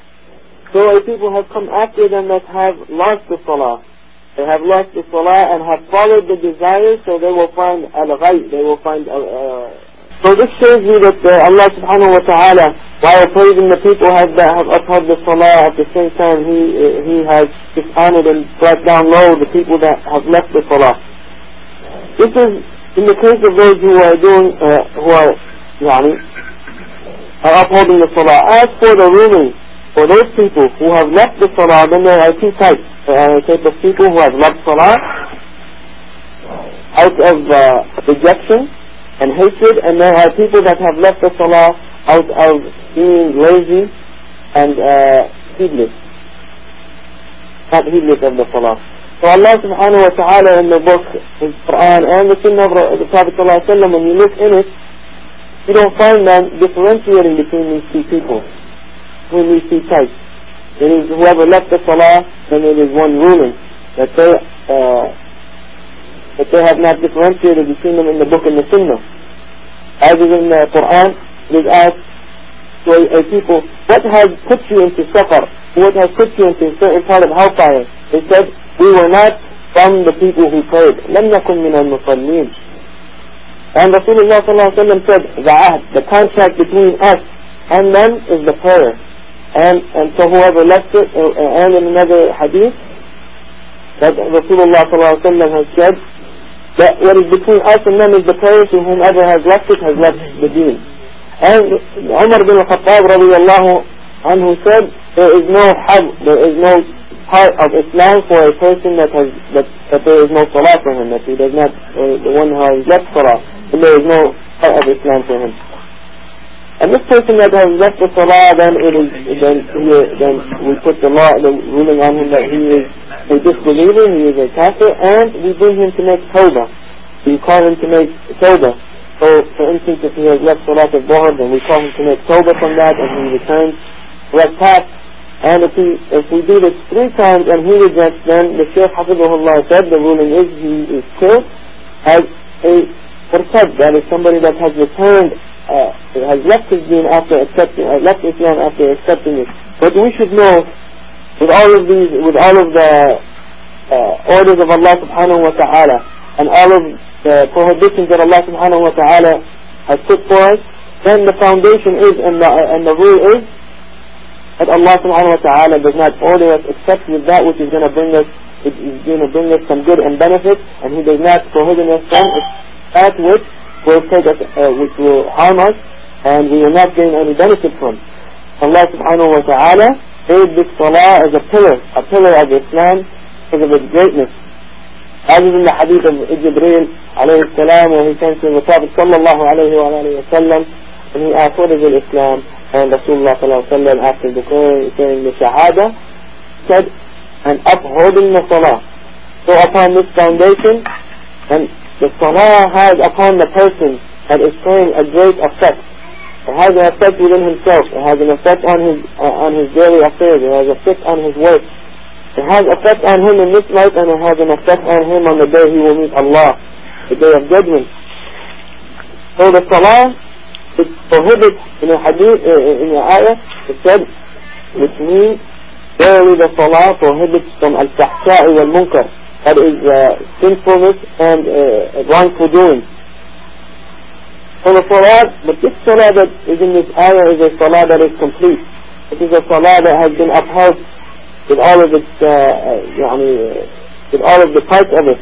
So people have come after them that have lost the salah. They have lost the salah and have followed the desires, so they will find al-ghayb, they will find uh, uh, so this shows you that uh, Allah subhanahu wa ta'ala, while praising the people have, that have upheld the salah, at the same time He uh, He has dishonored and brought down low the people that have left the salah. This is in the case of those who are doing, uh, who are, yani, are upholding the salah. As for the ruling, for those people who have left the salah, then there are two types. There are a type of people who have left salah out of uh, rejection and hatred, and there are people that have left the salah out of being lazy and uh, heedless, not heedless of the salah. So Allah subhanahu wa ta'ala in the book, His Quran and the Sunnah of the Prophet sallallahu alaihi wasallam, when you look in it, you don't find them differentiating between these two people, between these two types. It is whoever left the salah, then it is one ruling, that they uh, that they have not differentiated between them in the book and the Sunnah. As is in the Quran, it is asked to a, a people, what has put you into safar? What has put you into a certain part of hellfire? They said, we were not from the people who prayed. لَمْ نَكُنْ مِنَ الْمُصَلِّينَ. And Rasulullah sallallahu alaihi wasallam said, the ahd, the contract between us and them is the prayer. And, and so whoever left it, uh, and in another hadith, that Rasulullah sallallahu alaihi wasallam has said, that what is between us and them is the prayers, and whomever has left it has left the deen. And Umar bin al-Khattab radiyallahu anhu said, there is no hajj, there is no part of Islam for a person that has, that, that there is no salah for him, that he does not, uh, the one who has left salah, and there is no part of Islam for him. And this person that has left the salah, then it is, then he, then we put the law, the ruling on him that he is a disbeliever, he is a kafir, and we bring him to make tawbah. We call him to make tawbah. So, for instance, if he has left salat al-Dhuhr, then we call him to make tawbah from that, and he returns correct path. And if he, if we do this three times and he rejects, then the Shaykh Hafidhullah said the ruling is he is killed as a murtad, that is somebody that has returned, uh, has left his deen after accepting, uh, left Islam after accepting it. But we should know, with all of these, with all of the uh, orders of Allah subhanahu wa ta'ala, and all of the prohibitions that Allah subhanahu wa ta'ala has put for us, then the foundation is, and the, uh, and the rule is, that Allah subhanahu wa ta'ala does not order us except with that which is going to bring us, it is going to bring us some good and benefit, and He does not prohibit us from that which will take us, uh, which will harm us, and we will not gain any benefit from. Allah subhanahu wa ta'ala made this salah as a pillar, a pillar of Islam because of its greatness. As is in the hadith of Jibreel alayhi salam, where he came to the Prophet sallallahu alayhi wa alayhi wa sallam, and he asked, what is Islam? And Rasulullah sallallahu alayhi wa sallam, after declaring saying the shahada, said, and upholding the salah. So upon this foundation, and the salah has upon the person that is praying a great effect. It has an effect within himself. It has an effect on his uh, on his daily affairs. It has an effect on his work. It has an effect on him in this life, and it has an effect on him on the day he will meet Allah, the day of judgment. So the salah, it prohibits in the hadith, uh, in the ayah, it said, which means verily the salah prohibits from al-fahsha'i wal-munkar, that is uh, sinfulness and uh, wrongful doing. So the salah, but this salah that is in this ayah is a salah that is complete. It is a salah that has been upheld with all of its, uh, uh, with all of the parts of it.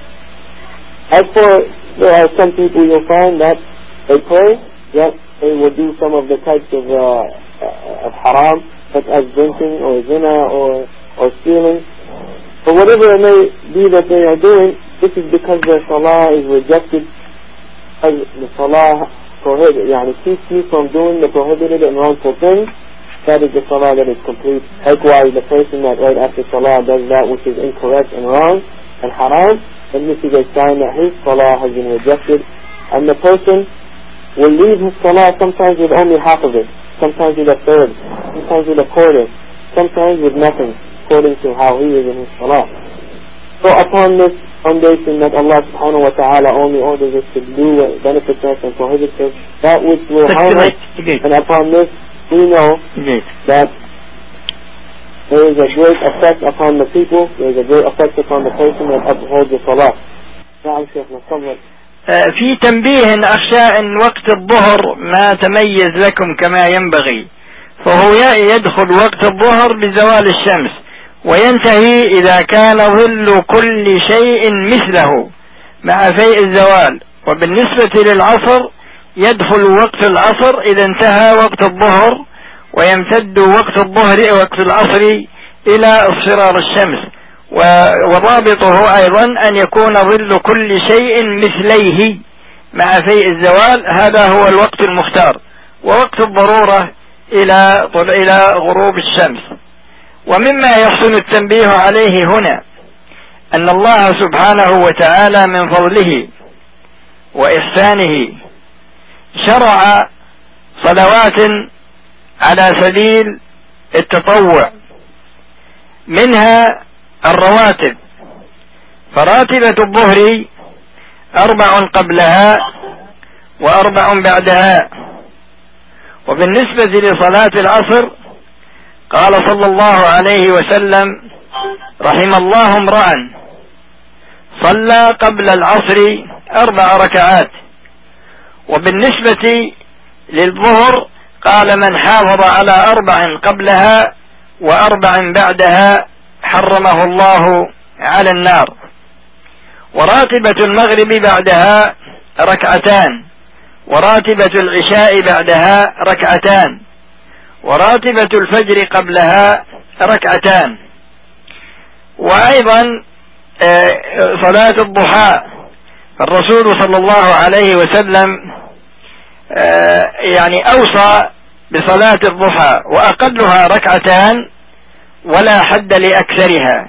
As for, there are some people you'll find that they pray, yet they will do some of the types of, uh, uh, of haram, such as drinking or zina or, or stealing. But whatever it may be that they are doing, this is because their salah is rejected. The salah prohibit, yani keeps you from doing the prohibited and wrongful things. That is the salah that is complete. Likewise, the person that right after salah does that which is incorrect and wrong and haram, then this is a sign that his salah has been rejected. And the person will leave his salah sometimes with only half of it, sometimes with a third, sometimes with a quarter, sometimes with nothing, according to how he is in his salah. So upon this foundation that Allah subhanahu wa ta'ala only orders us to do what benefits us and prohibits us, that which will harm us, and upon this we know that there is a great effect upon the people, there is a great effect upon the person that upholds the salah.
في تنبيه أخشى أن وقت الظهر ما تميز لكم كما ينبغي، فهو يدخل وقت الظهر بزوال الشمس وينتهي إذا كان ظل كل شيء مثله مع فيء الزوال. وبالنسبة للعصر يدخل وقت العصر إذا انتهى وقت الظهر، ويمتد وقت الظهر وقت العصر إلى اصفرار الشمس. ورابطه أيضا أن يكون ظل كل شيء مثليه مع فيء الزوال، هذا هو الوقت المختار، ووقت الضرورة إلى إلى غروب الشمس. ومما يحسن التنبيه عليه هنا أن الله سبحانه وتعالى من فضله وإحسانه شرع صلوات على سبيل التطوع، منها الرواتب، فراتبة الظهر أربع قبلها وأربع بعدها. وبالنسبة لصلاة العصر قال صلى الله عليه وسلم رحم الله امرأ صلى قبل العصر أربع ركعات. وبالنسبة للظهر قال من حافظ على أربع قبلها وأربع بعدها حرمه الله على النار. وراتبة المغرب بعدها ركعتان، وراتبة العشاء بعدها ركعتان، وراتبة الفجر قبلها ركعتان. وأيضا صلاة الضحى، فالرسول صلى الله عليه وسلم يعني أوصى بصلاة الضحى وأقلها ركعتان ولا حد لأكثرها،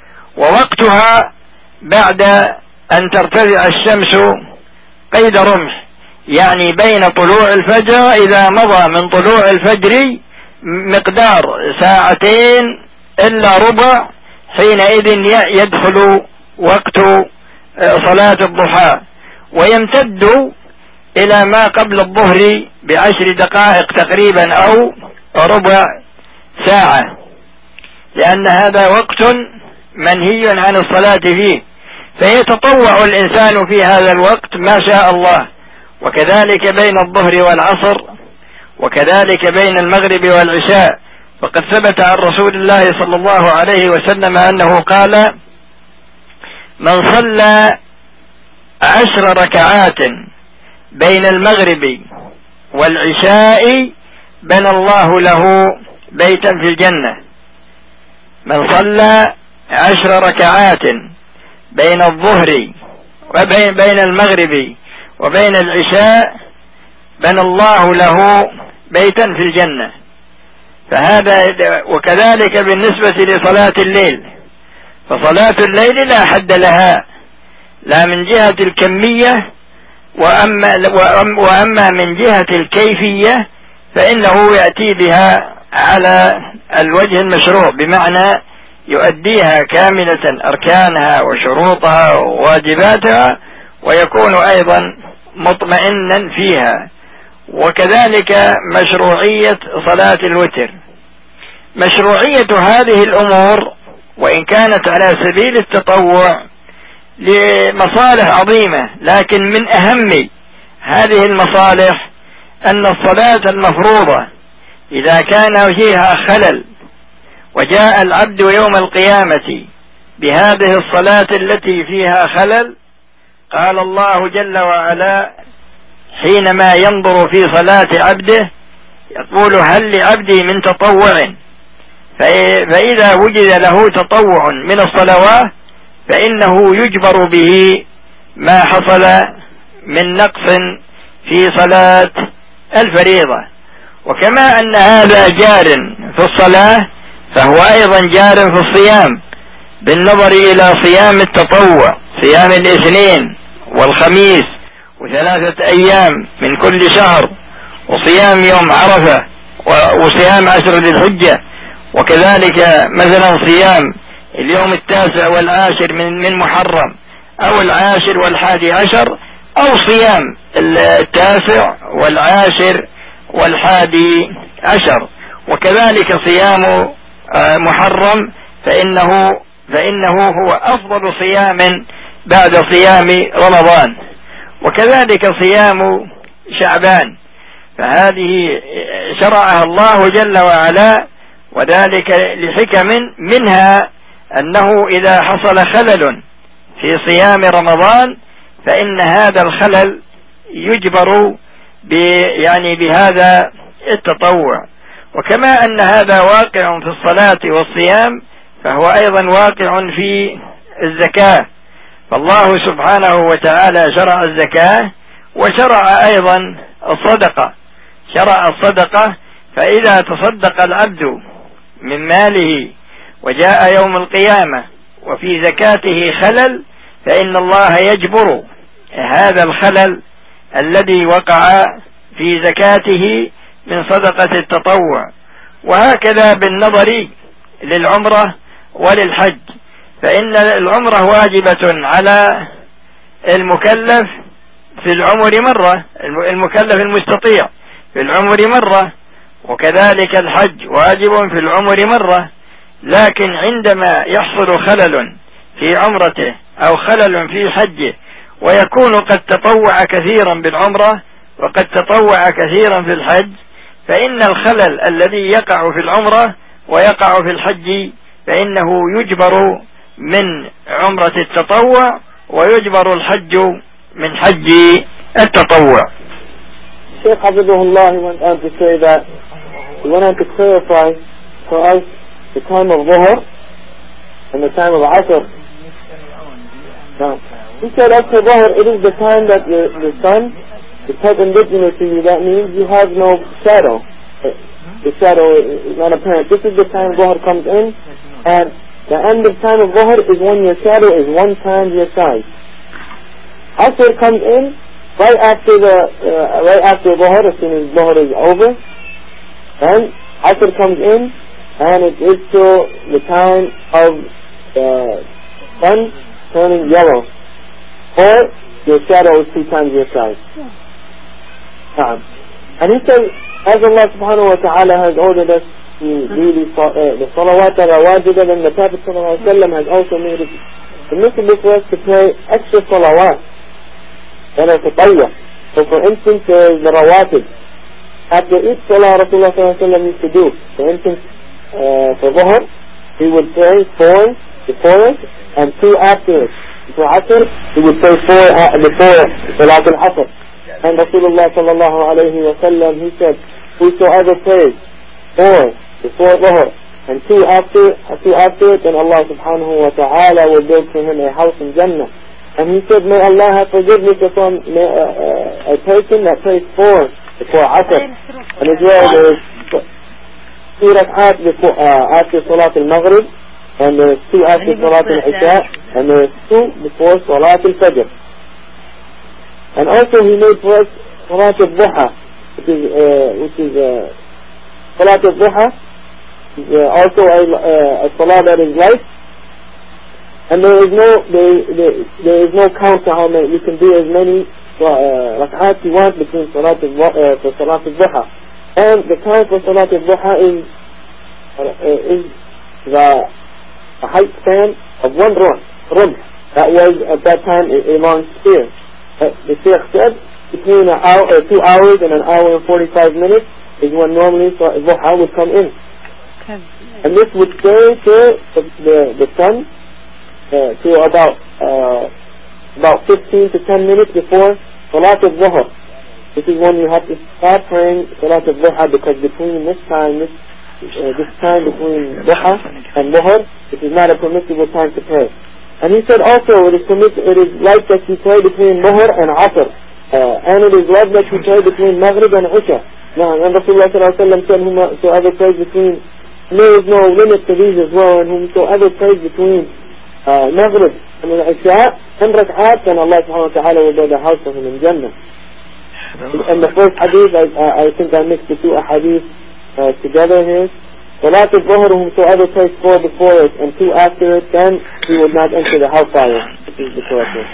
ووقتها بعد أن ترتفع الشمس قيد رمح، يعني بين طلوع الفجر، إذا مضى من طلوع الفجر مقدار ساعتين إلا ربع حينئذ يدخل وقت صلاة الضحى، ويمتد إلى ما قبل الظهر بعشر دقائق تقريبا أو ربع ساعة، لأن هذا وقت منهي عن الصلاة فيه، فيتطوع الإنسان في هذا الوقت ما شاء الله. وكذلك بين الظهر والعصر، وكذلك بين المغرب والعشاء، وقد ثبت عن رسول الله صلى الله عليه وسلم أنه قال: من صلى عشر ركعات بين المغرب والعشاء بنى الله له بيتا في الجنة. من صلى عشر ركعات بين الظهر وبين بين المغرب وبين العشاء بنى الله له بيتا في الجنة. فهذا وكذلك بالنسبة لصلاة الليل، فصلاة الليل لا حد لها، لا من جهة الكمية وأما, وأما من جهة الكيفية فإنه يأتي بها على الوجه المشروع، بمعنى يؤديها كاملة أركانها وشروطها وواجباتها، ويكون أيضا مطمئنا فيها. وكذلك مشروعية صلاة الوتر. مشروعية هذه الأمور وإن كانت على سبيل التطوع لمصالح عظيمة، لكن من أهم هذه المصالح أن الصلاة المفروضة إذا كان فيها خلل وجاء العبد يوم القيامة بهذه الصلاة التي فيها خلل، قال الله جل وعلا حينما ينظر في صلاة عبده يقول: هل لعبدي من تطوع؟ فإذا وجد له تطوع من الصلوات فإنه يجبر به ما حصل من نقص في صلاة الفريضة. وكما أن هذا جار في الصلاة فهو أيضا جار في الصيام، بالنظر إلى صيام التطوع، صيام الاثنين والخميس وثلاثة أيام من كل شهر، وصيام يوم عرفة، وصيام عشر ذي الحجة، وكذلك مثلا صيام اليوم التاسع والعاشر من من محرم، أو العاشر والحادي عشر، أو صيام التاسع والعاشر والحادي عشر، وكذلك صيام محرم فإنه فإنه هو أفضل صيام بعد صيام رمضان، وكذلك صيام شعبان. فهذه شرعها الله جل وعلا، وذلك لحكم منها أنه إذا حصل خلل في صيام رمضان فإن هذا الخلل يجبر يعني بهذا التطوع. وكما أن هذا واقع في الصلاة والصيام فهو أيضا واقع في الزكاة، فالله سبحانه وتعالى شرع الزكاة وشرع أيضا الصدقة. شرع الصدقة، فإذا تصدق العبد من ماله وجاء يوم القيامة وفي زكاته خلل فإن الله يجبر هذا الخلل الذي وقع في زكاته من صدقة التطوع. وهكذا بالنظر للعمرة وللحج، فإن العمرة واجبة على المكلف في العمر مرة، المكلف المستطيع في العمر مرة، وكذلك الحج واجب في العمر مرة. لكن عندما يحصل خلل في عمرته أو خلل في حجه ويكون قد تطوع كثيرا بالعمرة وقد تطوع كثيرا في الحج، فإن الخلل الذي يقع في العمرة ويقع في الحج فإنه يجبر من عمرة التطوع ويجبر الحج من حج التطوع.
Shaykh Hafidhullah, he went on to say that he went on to clarify for us the time of Dhuhr and the time of Asr. Now, he said after Dhuhr, it is the time that the, the sun is perpendicular to you. That means you have no shadow. The shadow is not apparent. This is the time Dhuhr comes in, and the end of time of Dhuhr is when your shadow is one time your size. Asr comes in right after the uh, right after Dhuhr, as soon as Dhuhr is over, and Asr comes in, and it is till the time of the sun turning yellow, or your shadow is two times your size. And he says, as Allah subhanahu wa ta'ala has ordered us to do the, uh, the salawat that are wajidah, and the Prophet sallallahu alayhi wa sallam has also made it permissible for us to pray extra salawat that are tatawwa. So for instance, there is the rawatib. After each salah Rasulullah sallallahu alayhi wa sallam used to do, for instance, uh, for Dhuhr, he would pray four before it and two after it. For Asr, he would pray four uh, before Salat al-Asr. And Rasulullah sallallahu alayhi wa sallam, he said, whosoever prays four before Dhuhr and two after, uh, two after it, then Allah subhanahu wa ta'ala will build for him a house in Jannah. And he said, may Allah have forgiveness upon uh, uh, a person that prays four before Asr. And as well, there is two rak'at before, uh, after Salat al-Maghrib, and there is two after Salat al-Isha, and there is two before Salat al-Fajr. And also he made for us Salat al-Dhuha, which is, uh, which is, uh, Salat al-Dhuha, is uh, also a, uh, a Salah that is light. And there is no there, there, there is no count to how many. You can do as many uh, rak'at you want between Salat al-Dhuha uh, for Salat al-Dhuha. And the time for Salat al-Dhuha is uh, is the height span of one rumh. rumh. That was at that time a, a long spear. Uh, the Shaykh said between an hour, uh, two hours and an hour and forty-five minutes is when normally Salat al-Dhuha would come in. Okay. And this would stay till the, the, the sun Uh, to about uh, about fifteen to ten minutes before Salat al-Dhuhr. This is when you have to start praying Salat al-Dhuhr, because between this time, this uh, this time between Dhuhr and Dhuhr, it is not a permissible time to pray. And he said also, it is permiss- it is like that you pray between Dhuhr and Asr, uh, and it is like that you pray between Maghrib and Isha. Now, and Rasulullah sallallahu alaihi wasallam said, whosoever prays between, there is no limit to these as well, and whosoever prays between Uh, Maghrib and Isha, ten rak'at, and Allah subhanahu wa ta'ala will build a house for him in Jannah. And the first hadith, I, I think I mixed the two hadiths uh, together here. Salat al-Dhuhr, whomsoever prays four before it and two after it, then he will not enter the hellfire. This is the correct one.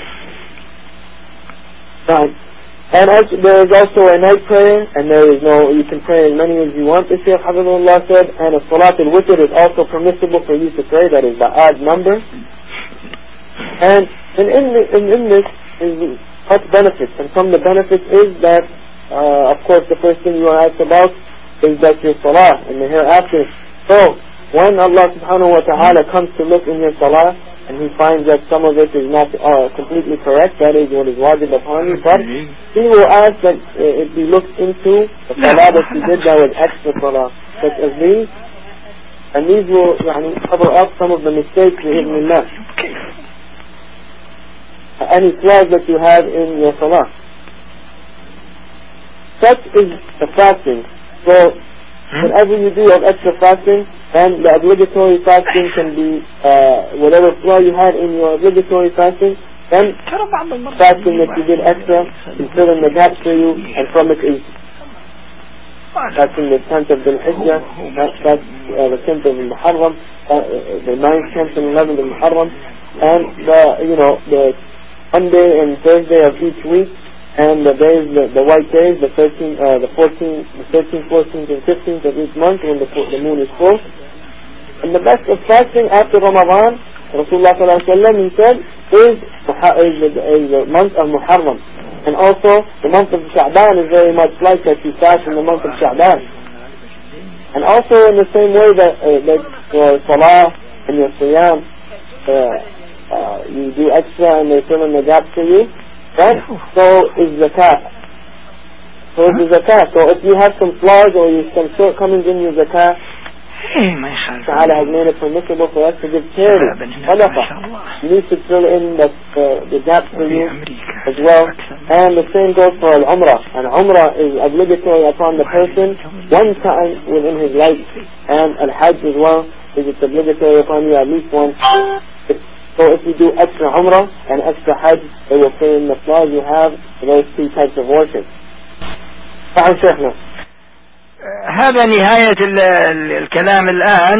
Now, and as, there is also a night prayer, and there is no, you can pray as many as you want, the Shaykh Hafidhullah said, and a Salat al-Witr is also permissible for you to pray, that is the odd number. And, and in, the, in, in this is what benefits, and from the benefits is that, uh, of course, the first thing you are asked about is that your Salah in the hereafter. So, when Allah subhanahu wa ta'ala comes to look in your Salah, and he finds that some of it is not uh, completely correct, that is what is wajib upon you, but he will ask that uh, it be looked into the Salah that you did that was extra Salah, such as these, and these will يعني, cover up some of the mistakes bi'idhnillah. Any flaws that you have in your Salah. Such is the fasting. So, whatever you do of extra fasting, and the obligatory fasting can be uh, whatever flaw you had in your obligatory fasting, then fasting that you did extra is fill in the gaps for you, and from it is fasting the tenth of Dhul Hijjah, that's uh, the tenth of Muharram, uh, the ninth, tenth, and eleventh of Muharram, and the you know the Monday and Thursday of each week, and the days, the, the white days, the thirteenth, uh, the fourteenth, the thirteenth, fourteenth, and fifteenth of each month when the, the moon is full. And the best of fasting after Ramadan, Rasulullah sallallahu alaihi wasallam, he said, is, is, the, is the month of Muharram. And also, the month of Sha'ban is very much like that. You fast in the month of Sha'ban. And also in the same way that, uh, that your salah and your siyam, uh, uh, you do extra and they fill in the gaps for you, right? So is zakat. So is the zakat. So if you have some flaws or you some shortcomings in your zakat, Ta'ala has made it permissible for us to give charity. You need to fill in the, uh, the gaps for you as well. And the same goes for Al-Umrah. And Umrah is obligatory upon the person one time within his life. And Al-Hajj as well is it's obligatory upon you at least once. So if you do extra Umrah and extra Hajj, it will fill in the flaws you have for those two types of worship. فعن شيخنا.
هذا نهاية الكلام الآن،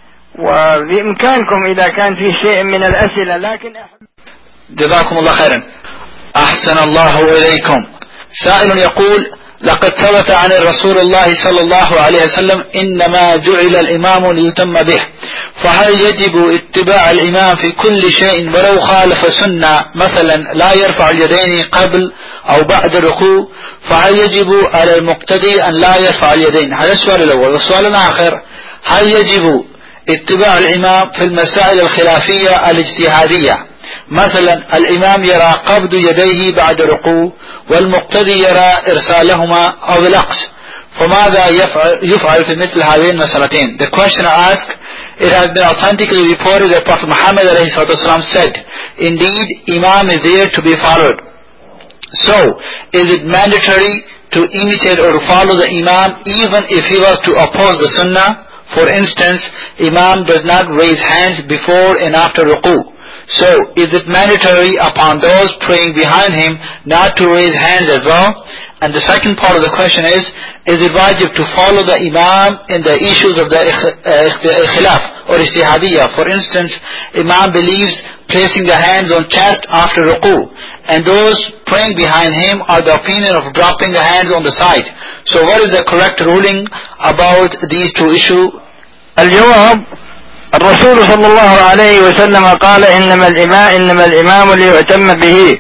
وبإمكانكم إذا كان في شيء من الأسئلة. لكن
جزاكم الله خيرا، أحسن الله إليكم. سائل يقول: لقد ثبت عن الرسول الله صلى الله عليه وسلم إنما جعل الإمام ليتم به، فهل يجب اتباع الإمام في كل شيء ولو خالف سنة، مثلا لا يرفع اليدين قبل أو بعد الركوع، فهل يجب على المقتدي أن لا يرفع اليدين؟ هذا السؤال الأول. والسؤال الآخر: هل يجب اتباع الإمام في المسائل الخلافية الاجتهادية، مثلا الإمام يرى قبض يديه بعد الركوع والمقتدي يرى إرسالهما أو العكس، فماذا يفعل, يفعل في مثل هذه المسألتين؟ The questioner asked, it has been authentically reported that Prophet Muhammad ﷺ said, indeed, Imam is there to be followed. So, is it mandatory to imitate or to follow the Imam even if he was to oppose the Sunnah? For instance, Imam does not raise hands before and after ruku'. So, is it mandatory upon those praying behind him not to raise hands as well? And the second part of the question is, is it wajib to follow the Imam in the issues of the khilaf or ijtihadiyya? For instance, Imam believes placing the hands on chest after ruku', and those praying behind him are the opinion of dropping the hands on the side. So what is the correct ruling about these two issues?
الجواب: الرسول صلى الله عليه وسلم قال: إنما الإمام إنما الإمام ليؤتم به،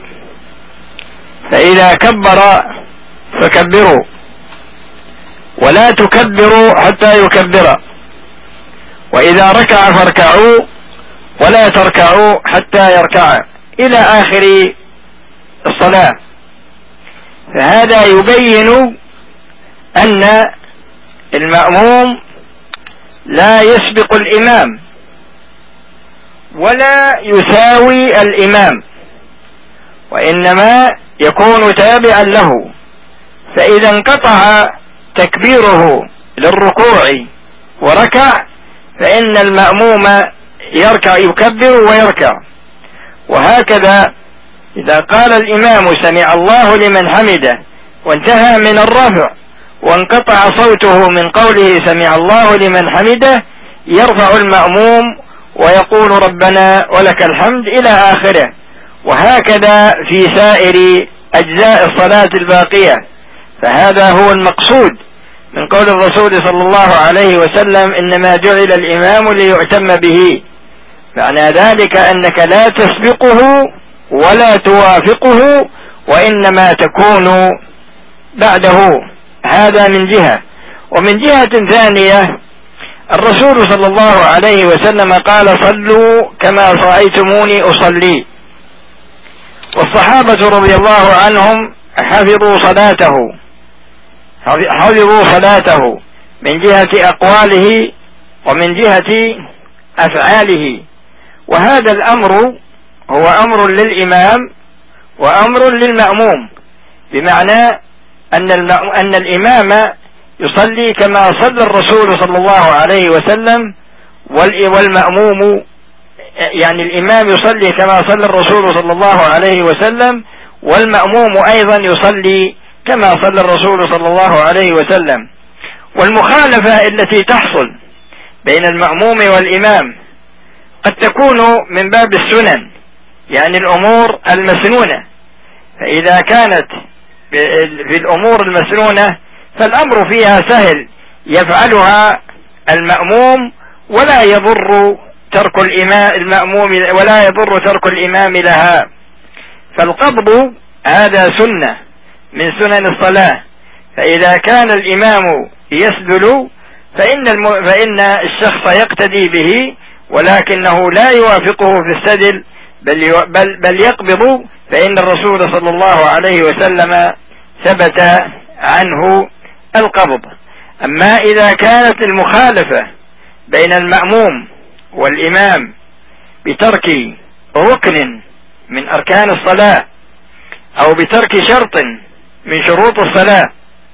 فإذا كبر فكبروا ولا تكبروا حتى يكبر، وإذا ركع فاركعوا ولا تركعوا حتى يركع، إلى آخر الصلاة. فهذا يبين أن المأموم لا يسبق الإمام ولا يساوي الإمام، وإنما يكون تابعا له. فإذا انقطع تكبيره للركوع وركع فإن المأموم يركع يكبر ويركع. وهكذا إذا قال الإمام سمع الله لمن حمده وانتهى من الرفع وانقطع صوته من قوله سمع الله لمن حمده، يرفع المأموم ويقول ربنا ولك الحمد إلى آخره. وهكذا في سائر أجزاء الصلاة الباقية. فهذا هو المقصود من قول الرسول صلى الله عليه وسلم: إنما جعل الإمام ليؤتم به. معنى ذلك أنك لا تسبقه ولا توافقه، وإنما تكون بعده. هذا من جهة. ومن جهة ثانية، الرسول صلى الله عليه وسلم قال: صلوا كما رأيتموني أصلي. والصحابة رضي الله عنهم حفظوا صلاته حفظوا صلاته من جهة أقواله ومن جهة أفعاله. وهذا الأمر هو أمر للإمام وأمر للمأموم، بمعنى أن, أن الإمام يصلي كما صلى الرسول صلى الله عليه وسلم، والمأموم يعني الإمام يصلي كما صلى الرسول صلى الله عليه وسلم، والمأموم أيضا يصلي كما صلى الرسول صلى الله عليه وسلم. والمخالفة التي تحصل بين المأموم والإمام قد تكون من باب السنن، يعني الأمور المسنونة. فإذا كانت في الأمور المسنونة فالأمر فيها سهل يفعلها المأموم، ولا يضر ترك الإمام المأموم ولا يضر ترك الإمام لها. فالقبض هذا سنة من سنن الصلاة. فإذا كان الإمام يسدل فإن, الم... فإن الشخص يقتدي به، ولكنه لا يوافقه في السدل بل, ي... بل... بل يقبض، فإن الرسول صلى الله عليه وسلم ثبت عنه القبض. أما إذا كانت المخالفة بين المأموم والإمام بترك ركن من أركان الصلاة أو بترك شرط من شروط الصلاة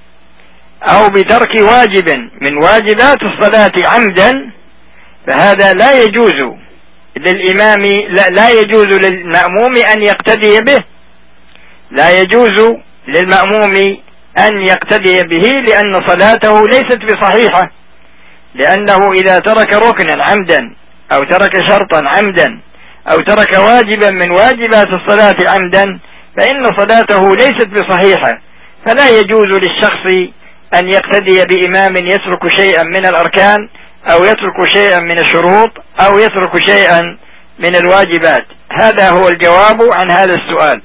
أو بترك واجب من واجبات الصلاة عمدا، فهذا لا يجوز للإمام لا, لا يجوز للمأموم أن يقتدي به، لا يجوز للمأموم أن يقتدي به، لأن صلاته ليست بصحيحة، لأنه إذا ترك ركنا عمدا أو ترك شرطا عمدا أو ترك واجبا من واجبات الصلاة عمدا فإن صلاته ليست بصحيحة. فلا يجوز للشخص أن يقتدي بإمام يترك شيئا من الأركان أو يترك شيئا من الشروط أو يترك شيئا من الواجبات. هذا هو الجواب عن هذا السؤال.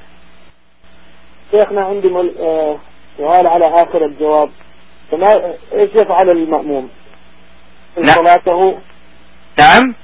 شيخنا عندي سؤال على آخر الجواب، فما إيش يفعل المأموم في صلاته؟
نعم،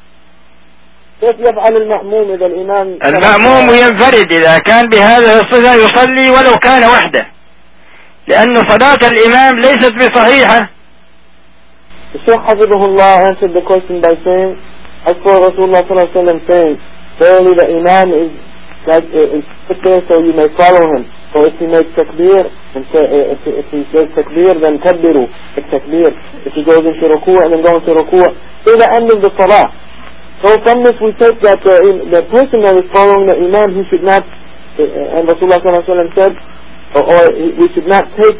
كيف يفعل المأموم إذا الإمام
المأموم ينفرد إذا كان بهذه الصفة يصلي ولو كان وحده، لأن صلاة الإمام ليست بصحيحة.
الشيخ حفظه الله answered the question by saying, as for Rasulullah sallallahu alaihi wasallam saying, verily the Imam is like is there so you may follow him. So if he makes takbir, and say, if, he, if he says takbir, then kabbiru, it's takbir. If he goes into ruku' and then goes into ruku' to the end of the salah. So from this we take that the, the person that is following the Imam, he should not, and Rasulullah sallallahu alaihi wasallam said, or, or we should not take,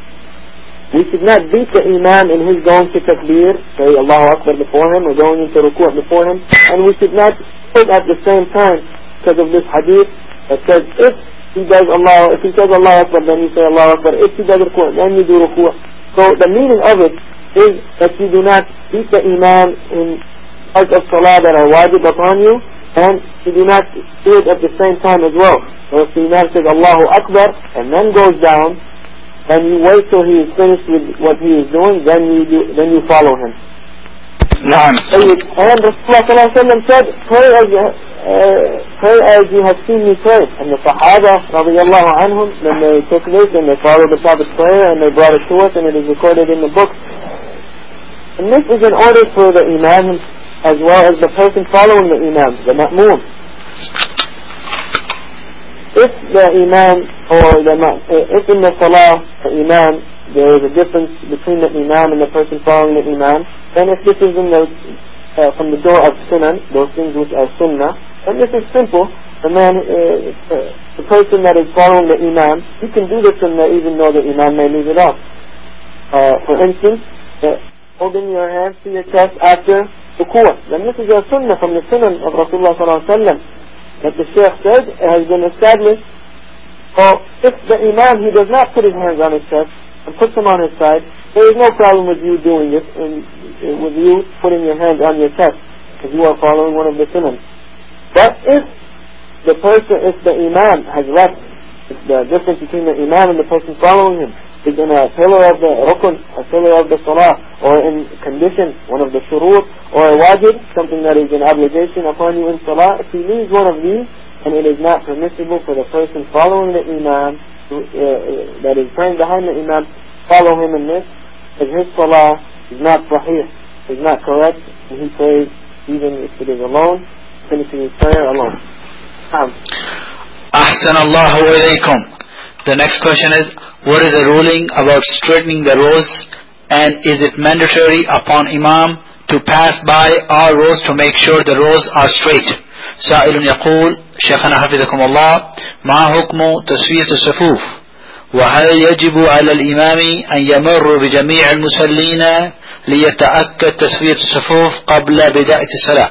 we should not beat the Imam in his going to takbir, say Allahu Akbar before him, or going into ruku' before him, and we should not put at the same time, because of this hadith that says if he does Allah, if he says Allahu Akbar, then you say Allahu Akbar, if he does ruku', then you do ruku'. So the meaning of it is that you do not beat the Imam in parts of salah that are wajib upon you, and you do not do it at the same time as well. So if the Imam says Allahu Akbar and then goes down, and you wait till he is finished with what he is doing, then you do, then you follow him.
نعم.
And Rasulullah sallallahu alaihi wasallam said, pray as, uh, pray as you have seen me pray. And the Sahaba radiyallahu anhum, when they took this and they followed the Prophet's prayer and they brought it to us and it is recorded in the book. And this is in order for the Imam as well as the person following the Imam, the Ma'moom. If the Imam or the if in the Salah the Imam there is a difference between the Imam and the person following the Imam, then if this is in the uh, from the door of Sunan, those things which are Sunnah, then this is simple. The man, uh, uh, the person that is following the Imam, he can do the Sunnah even though the Imam may leave it off. Uh, for instance, uh, holding your hands to your chest after ruku'. Then this is a Sunnah from the Sunan of Rasulullah sallallahu alaihi wasallam that the Shaykh said has been established. Or if the Imam, he does not put his hands on his chest and puts them on his side, there is no problem with you doing it and with you putting your hands on your chest if you are following one of the Sunnah. But if the person, if the Imam has left, if the difference between the Imam and the person following him is in a pillar of the rukun, a pillar of the salah, or in condition, one of the shurut, or a wajib, something that is an obligation upon you in salah, if he leaves one of these, and it is not permissible for the person following the Imam, who, uh, that is praying behind the Imam, follow him in this, if his salah is not sahih, is not correct, and he prays even if it is alone, finishing his prayer alone. Um.
Ahsan Allahu ilaykum. The next question is, what is the ruling about straightening the rows, and is it mandatory upon Imam to pass by all rows to make sure the rows are straight? سائل يقول شيخنا حفظكم الله ما حكم تسوية الصفوف وهل يجب على الإمام أن يمر بجميع المصلين ليتأكد تسوية الصفوف قبل بداية الصلاة؟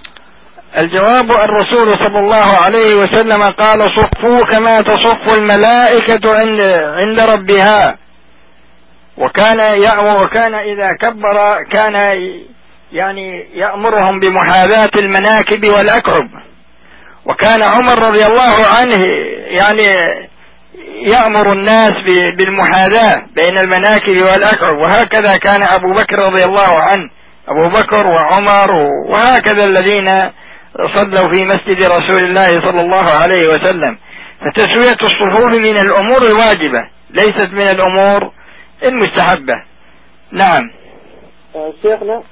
الجواب الرسول صلى الله عليه وسلم قال صفوا كما تصف الملائكة عند عند ربها، وكان يأمر وكان إذا كبر كان يعني يأمرهم بمحاذاة المناكب والأكعب. وكان عمر رضي الله عنه يعني يأمر الناس بالمحاذاة بين المناكب والأكعب، وهكذا كان أبو بكر رضي الله عنه، أبو بكر وعمر وهكذا الذين صلوا في مسجد رسول الله صلى الله عليه وسلم. فتسوية الصفوف من الأمور الواجبة ليست من الأمور المستحبة. نعم.
آه شيخنا،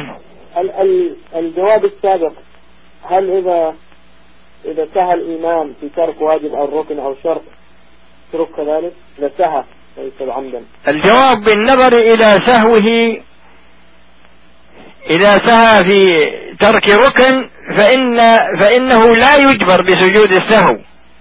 الجواب السابق، هل إذا إذا سهى الإمام في ترك واجب أو ركن أو شرط ترك كذلك؟ لا سهى ليس عمدا.
الجواب بالنظر إلى سهوه، إذا سهى في ترك ركن فإن فإنه لا يجبر بسجود السهو،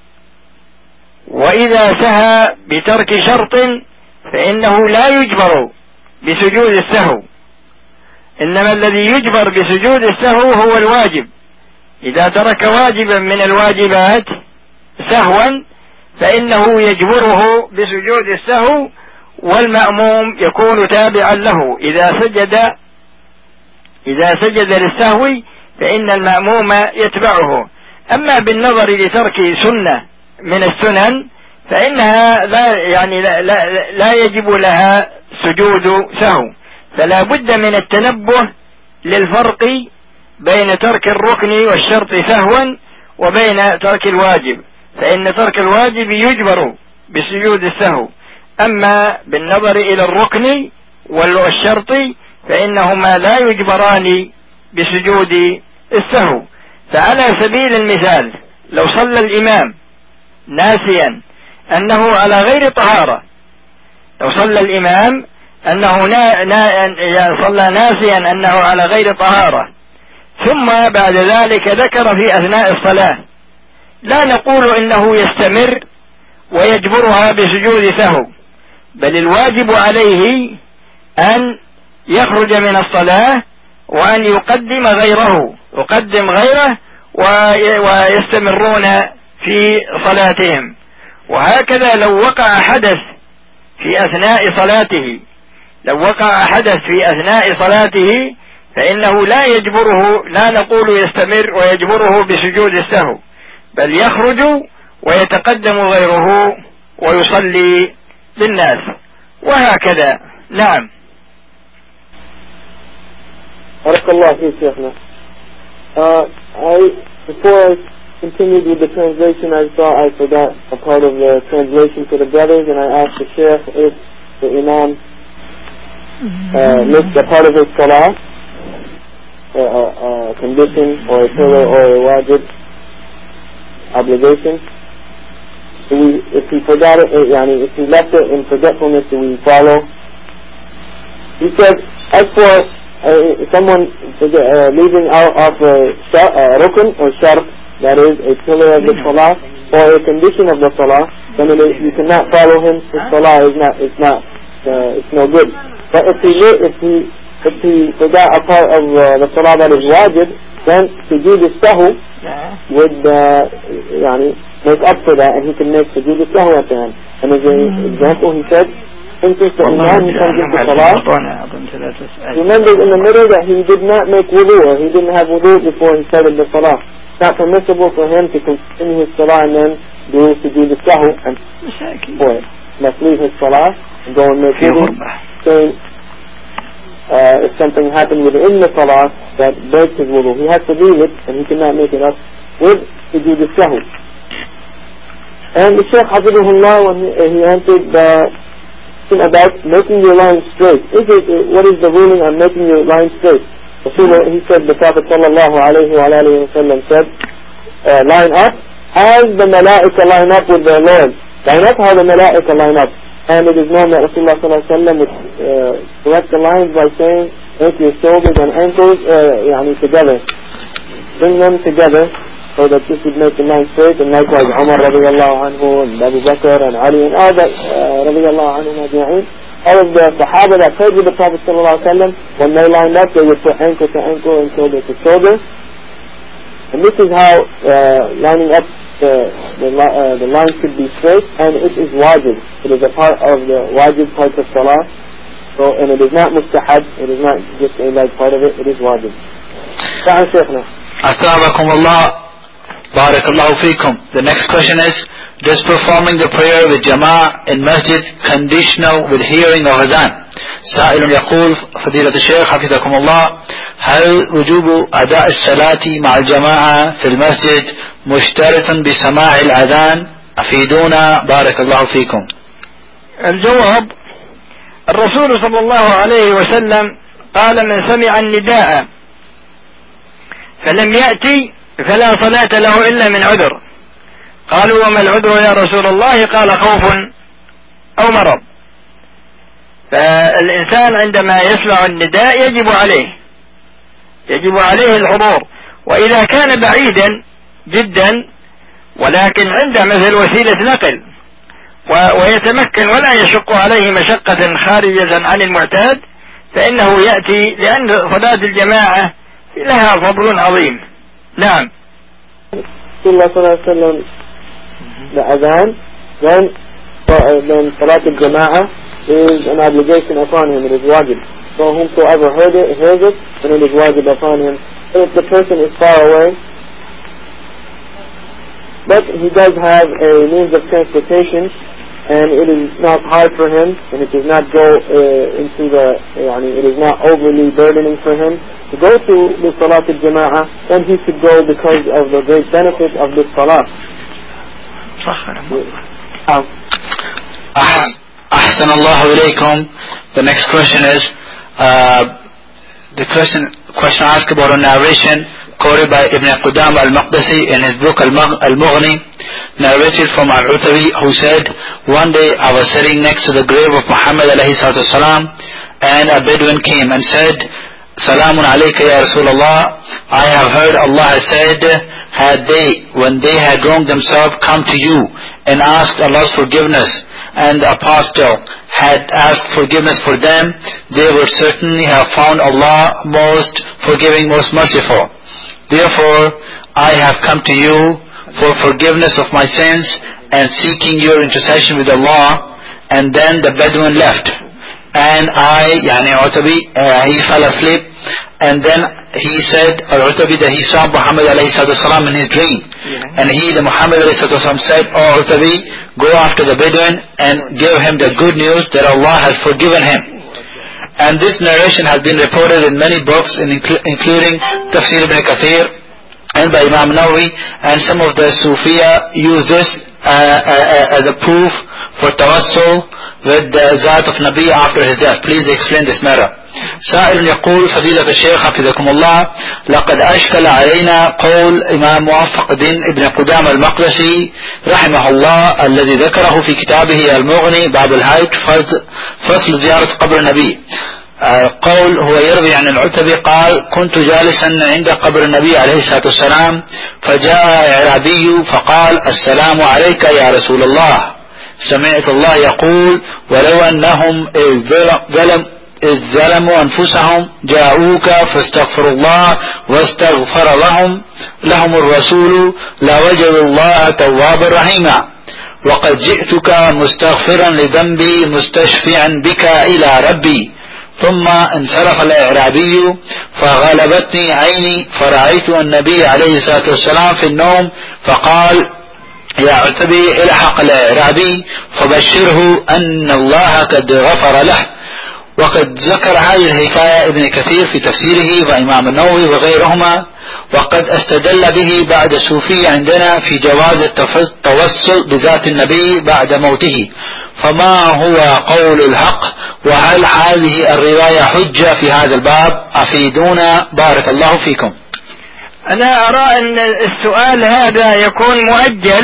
وإذا سهى بترك شرط فإنه لا يجبر بسجود السهو، إنما الذي يجبر بسجود السهو هو الواجب. إذا ترك واجبا من الواجبات سهوا فإنه يجبره بسجود السهو، والمأموم يكون تابعا له. إذا سجد إذا سجد للسهو فإن المأموم يتبعه. أما بالنظر لترك سنة من السنن فإنها لا يعني لا, لا, لا يجب لها سجود سهو، فلا بد من التنبه للفرق بين ترك الركن والشرط سهوا وبين ترك الواجب، فإن ترك الواجب يجبر بسجود السهو، أما بالنظر إلى الركن والشرط فإنهما لا يجبران بسجود السهو. فعلى سبيل المثال لو صلى الإمام ناسيا أنه على غير طهارة، لو صلى الإمام أنه نا نا صلى ناسيا أنه على غير طهارة، ثم بعد ذلك ذكر في أثناء الصلاة، لا نقول إنه يستمر ويجبرها بسجود سهو، بل الواجب عليه أن يخرج من الصلاة وأن يقدم غيره يقدم غيره ويستمرون في صلاتهم. وهكذا لو وقع حدث في أثناء صلاته لو وقع حدث في أثناء صلاته فإنه لا يجبره لا نقول يستمر ويجبره بسجود السهو، بل يخرج ويتقدم غيره ويصلي بالناس، وهكذا. نعم.
بارك الله فيك شيخنا. Uh, I, before I continued with the translation, I thought I forgot a part of the translation to the brothers, and I asked the Sheikh if the Imam uh, missed a part of his salah, a, a, a condition or a pillar or a wajib obligation. Do we, if he forgot it, yani if he left it in forgetfulness, do we follow? He said, as for Uh, someone uh, leaving out of a uh, rukn or shart, that is a pillar of the salah or a condition of the salah, then it is, you cannot follow him. His salah is not, it's not, uh, it's no good. But if he if he if he forgot a part of uh, the salah that is wajib, then sujood as-sahw would uh, yani, make up for that, and he can make sujood as-sahw at the end. And as an example, he said, since the Imam comes into Salah, remember in the middle that he did not make wudu, or he didn't have wudu before he started the Salah. It's not permissible for him to continue his Salah and then do sujood as-sahw and for it. He must leave his Salah and go and make wudu. Saying uh, if something happened within the Salah that breaks his wudu, he has to leave it and he cannot make it up with sujood as-sahw. And the Shaykh Hafidhullah, when he, uh, he answered the about making your line straight. Is it, what is the ruling on making your line straight? He said, the Prophet sallallahu alayhi wa alayhi wa sallam said, uh, line up as the malaika line up with their Lord. Line up how the malaika line up. And it is known that Rasulullah sallallahu alayhi wa sallam would uh, correct the lines by saying, make your shoulders and ankles uh, yani together. Bring them together so that this would make the line straight. And likewise Umar radiallahu anhu and Abu Bakr and Ali and all that uh, radiallahu anhu majma'in, all of the Sahaba that prayed with the Prophet sallallahu alaihi wasallam, when they lined up they would put ankle to ankle and shoulder to shoulder. And this is how uh, lining up the the, uh, the line should be straight, and it is wajib. It is a part of the wajib part of salah. So, and it is not mustahab, it is not just a like part of it, it is wajib. Ta'an Shaykhna.
أثابكم الله. Barakallahu feekum. The next question is, does performing the prayer with Jama'ah in masjid conditional with hearing of adhan? سائل يقول فضيلة الشيخ حفظكم الله هل وجوب أداء الصلاة مع الجماعة في المسجد مشترط بسماع الأذان؟ أفيدونا بارك الله فيكم.
الجواب: الرسول صلى الله عليه وسلم قال: من سمع النداء فلم يأتي فلا صلاة له إلا من عذر. قالوا: وما العذر يا رسول الله؟ قال: خوف أو مرض. فالإنسان عندما يسمع النداء يجب عليه يجب عليه الحضور، وإذا كان بعيدا جدا ولكن عنده مثل وسيلة نقل ويتمكن ولا يشق عليه مشقة خارجة عن المعتاد فإنه يأتي، لأن صلاة الجماعة لها فضل عظيم. نعم.
صلى الله عليه وسلم الأذان then then صلاة الجماعة is an obligation upon him, it is wajib. So whomsoever heard it, hears it, then it is wajib upon him. If the person is far away, but he does have a means of transportation, and it is not hard for him, and it does not go uh, into the, يعني, it is not overly burdening for him to go to the Salat al-Jama'ah, then he should go because of the great benefit of this Salah.
Ahsan Allahu ilaykum. The next question is, uh, the question, question asked about a narration quoted by Ibn Qudam al-Maqdisi in his book Al-Mughni, narrated from Al-Utawi, who said, one day I was sitting next to the grave of Muhammad alayhi salatu salam, and a Bedouin came and said, Salamun alayka ya Rasulullah, I have heard Allah has said, had they, when they had wronged themselves, come to you and asked Allah's forgiveness, and the apostle had asked forgiveness for them, they would certainly have found Allah most forgiving, most merciful. Therefore, I have come to you for forgiveness of my sins and seeking your intercession with Allah. And then the Bedouin left, and I, yani Utabi, uh, he fell asleep, and then he said, Utabi, that he saw Muhammad alayhi salatu salam in his dream. Yeah. And he, the Muhammad alayhi salatu salam, said, oh Utabi, go after the Bedouin and give him the good news that Allah has forgiven him. And this narration has been reported in many books, including Tafsir ibn Kathir and by Imam Nawawi, and some of the Sufiya use this uh, uh, as a proof for tawassul with the Zat of Nabi after his death. Please explain this matter. سائل يقول فضيلة الشيخ حفظكم الله لقد أشكل علينا قول إمام موفق الدين ابن قدام المقدسي رحمه الله الذي ذكره في كتابه المغني باب الحج فصل زيارة قبر النبي. قول هو يروي عن العتبي قال كنت جالسا عند قبر النبي عليه الصلاة والسلام فجاء إعرابي فقال السلام عليك يا رسول الله سمعت الله يقول ولو أنهم ظلم إذ ظلموا أنفسهم جاءوك فاستغفروا الله واستغفر لهم لهم الرسول لوجدوا الله توابا رحيما وقد جئتك مستغفرا لذنبي مستشفعا بك إلى ربي. ثم انصرف الإعرابي فغلبتني عيني فرأيت النبي عليه الصلاة والسلام في النوم فقال يا عتبي الحق الإعرابي فبشره أن الله قد غفر له. وقد ذكر هذه الحكاية ابن كثير في تفسيره وإمام النووي وغيرهما وقد استدل به بعد الصوفية عندنا في جواز التوسل بذات النبي بعد موته. فما هو قول الحق وهل هذه الرواية حجة في هذا الباب؟ أفيدونا بارك الله فيكم.
أنا أرى أن السؤال هذا يكون مؤجل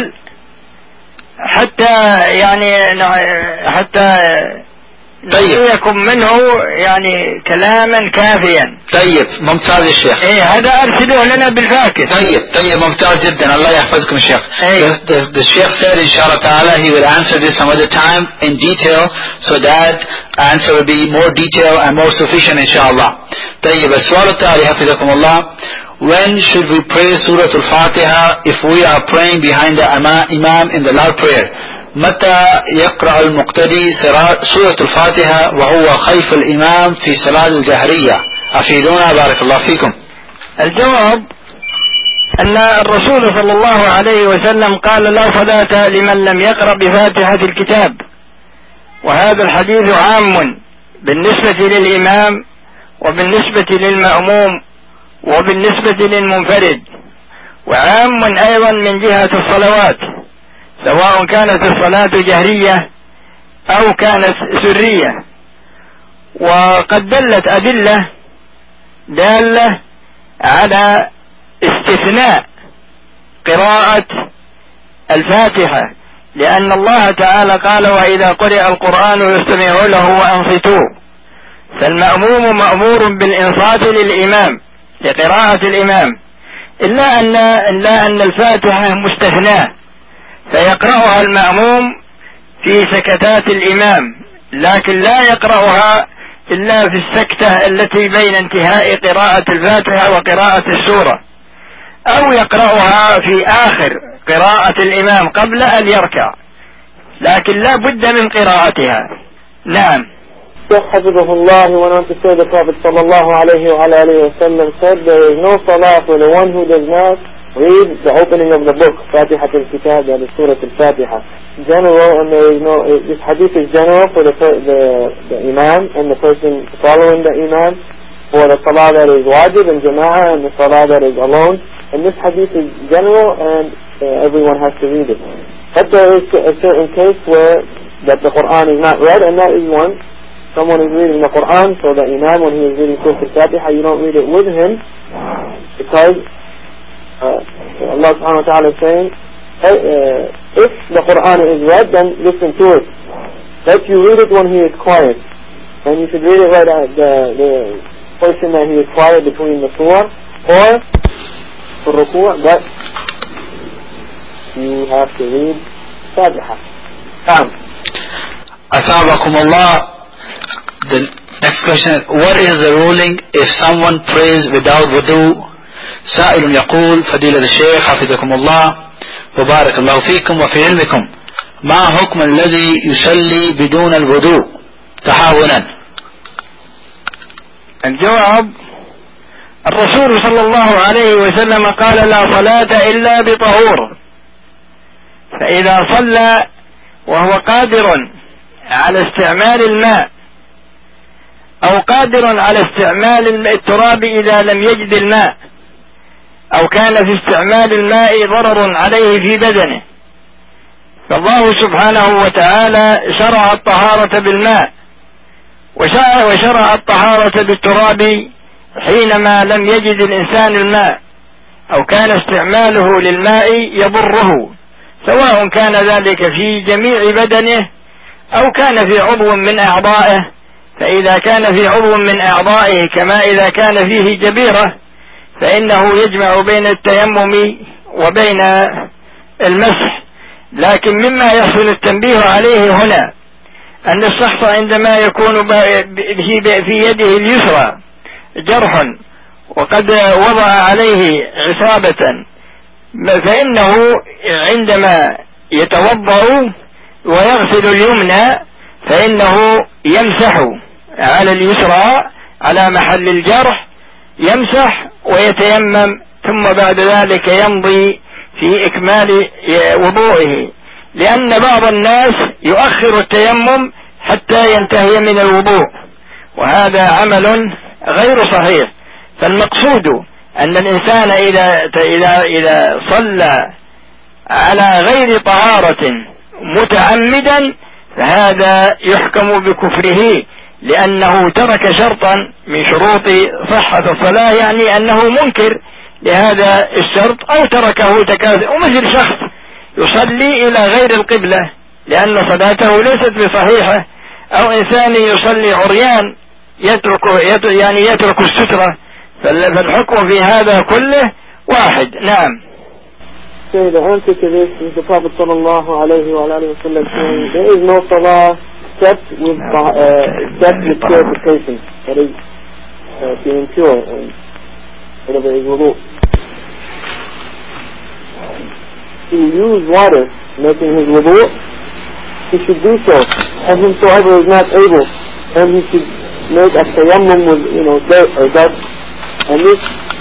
حتى يعني حتى نعطيكم منه يعني كلاما كافيا.
طيب ممتاز يا شيخ.
ايه هذا ارسله لنا بالفاكس.
طيب طيب ممتاز جدا الله يحفظكم يا شيخ.
ايه.
The, the, the Sheikh said inshallah ta'ala he will answer this some other time in detail so that answer will be more detailed and more sufficient inshallah. طيب السؤال التالي حفظكم الله when should we pray Surah Al-Fatiha if we are praying behind the Imam in the loud prayer? متى يقرأ المقتدي سورة الفاتحة وهو خلف الإمام في صلاة الجهرية؟ أفيدونا بارك الله فيكم.
الجواب أن الرسول صلى الله عليه وسلم قال لا صلاة لمن لم يقرأ بفاتحة الكتاب، وهذا الحديث عام بالنسبة للإمام وبالنسبة للمأموم وبالنسبة للمنفرد، وعام أيضا من جهة الصلوات، سواء كانت الصلاة جهرية أو كانت سرية. وقد دلت أدلة دالة على استثناء قراءة الفاتحة، لأن الله تعالى قال وإذا قرئ القرآن يستمعوا له وأنصتوا، فالمأموم مأمور بالإنصات للإمام لقراءة الإمام، إلا أن, إلا أن الفاتحة مستثناة فيقرأها المأموم في سكتات الإمام، لكن لا يقرأها إلا في السكتة التي بين انتهاء قراءة الفاتحة وقراءة السورة، أو يقرأها في آخر قراءة الإمام قبل أن يركع، لكن لا بد من قراءتها. نعم.
حفظه الله went on to say the Prophet sallallahu alayhi wa alayhi wa sallam said there is no salah for the one who does not read the opening of the book, Fatiha al-Kitab, that is Surah al-Fatiha. General, and there is no, this hadith is general for the, the, the Imam and the person following the Imam, for the salah that is wajib and jama'ah and the salah that is alone. And this hadith is general and uh, everyone has to read it. But there is a certain case where that the Quran is not read, and that is one. Someone is reading the Quran, so the Imam, when he is reading Surah al-Fatiha, you don't read it with him, because uh, Allah subhanahu wa ta'ala is saying, hey, uh, if the Quran is read, then listen to it. Let you read it when he is quiet. And you should read it right at the, the portion that he is quiet between the surah, or for ruku', but you have to read Fatiha. Come.
Athabakum Allah. The next question is, what is the ruling if someone prays without wudu? سائل يقول فضيلة الشيخ حفظكم الله وبارك الله فيكم وفي علمكم، ما حكم الذي يصلي بدون الوضوء تهاونا؟
الجواب: الرسول صلى الله عليه وسلم قال لا صلاة إلا بطهور، فإذا صلى وهو قادر على استعمال الماء أو قادر على استعمال التراب إذا لم يجد الماء، أو كان في استعمال الماء ضرر عليه في بدنه، فالله سبحانه وتعالى شرع الطهارة بالماء وشرع الطهارة بالتراب حينما لم يجد الإنسان الماء أو كان استعماله للماء يضره، سواء كان ذلك في جميع بدنه أو كان في عضو من أعضائه. فإذا كان في عضو من أعضائه كما إذا كان فيه جبيرة فإنه يجمع بين التيمم وبين المسح. لكن مما يحصل التنبيه عليه هنا أن الشخص عندما يكون في يده اليسرى جرح وقد وضع عليه عصابة، فإنه عندما يتوضأ ويغسل اليمنى فإنه يمسح على اليسرى على محل الجرح، يمسح ويتيمم، ثم بعد ذلك يمضي في إكمال وضوئه، لأن بعض الناس يؤخر التيمم حتى ينتهي من الوضوء، وهذا عمل غير صحيح. فالمقصود أن الإنسان إذا إذا إذا صلى على غير طهارة متعمدا فهذا يحكم بكفره، لأنه ترك شرطا من شروط صحة الصلاة، يعني أنه منكر لهذا الشرط أو تركه تكاثر. ومثل شخص يصلي إلى غير القبلة لأن صلاته ليست بصحيحة، أو إنسان يصلي عريان يترك يعني يترك السترة، فالحكم في هذا كله واحد. نعم.
So the answer to this is the Prophet sallallahu alayhi wa alayhi wa sallam saying there is no salah except with uh, except with purification, that is uh, being pure and whatever is wudu. To use water making his wudu, he should do so, and whomsoever is not able, and he should make a tayammum with, you know, dirt or dust, and this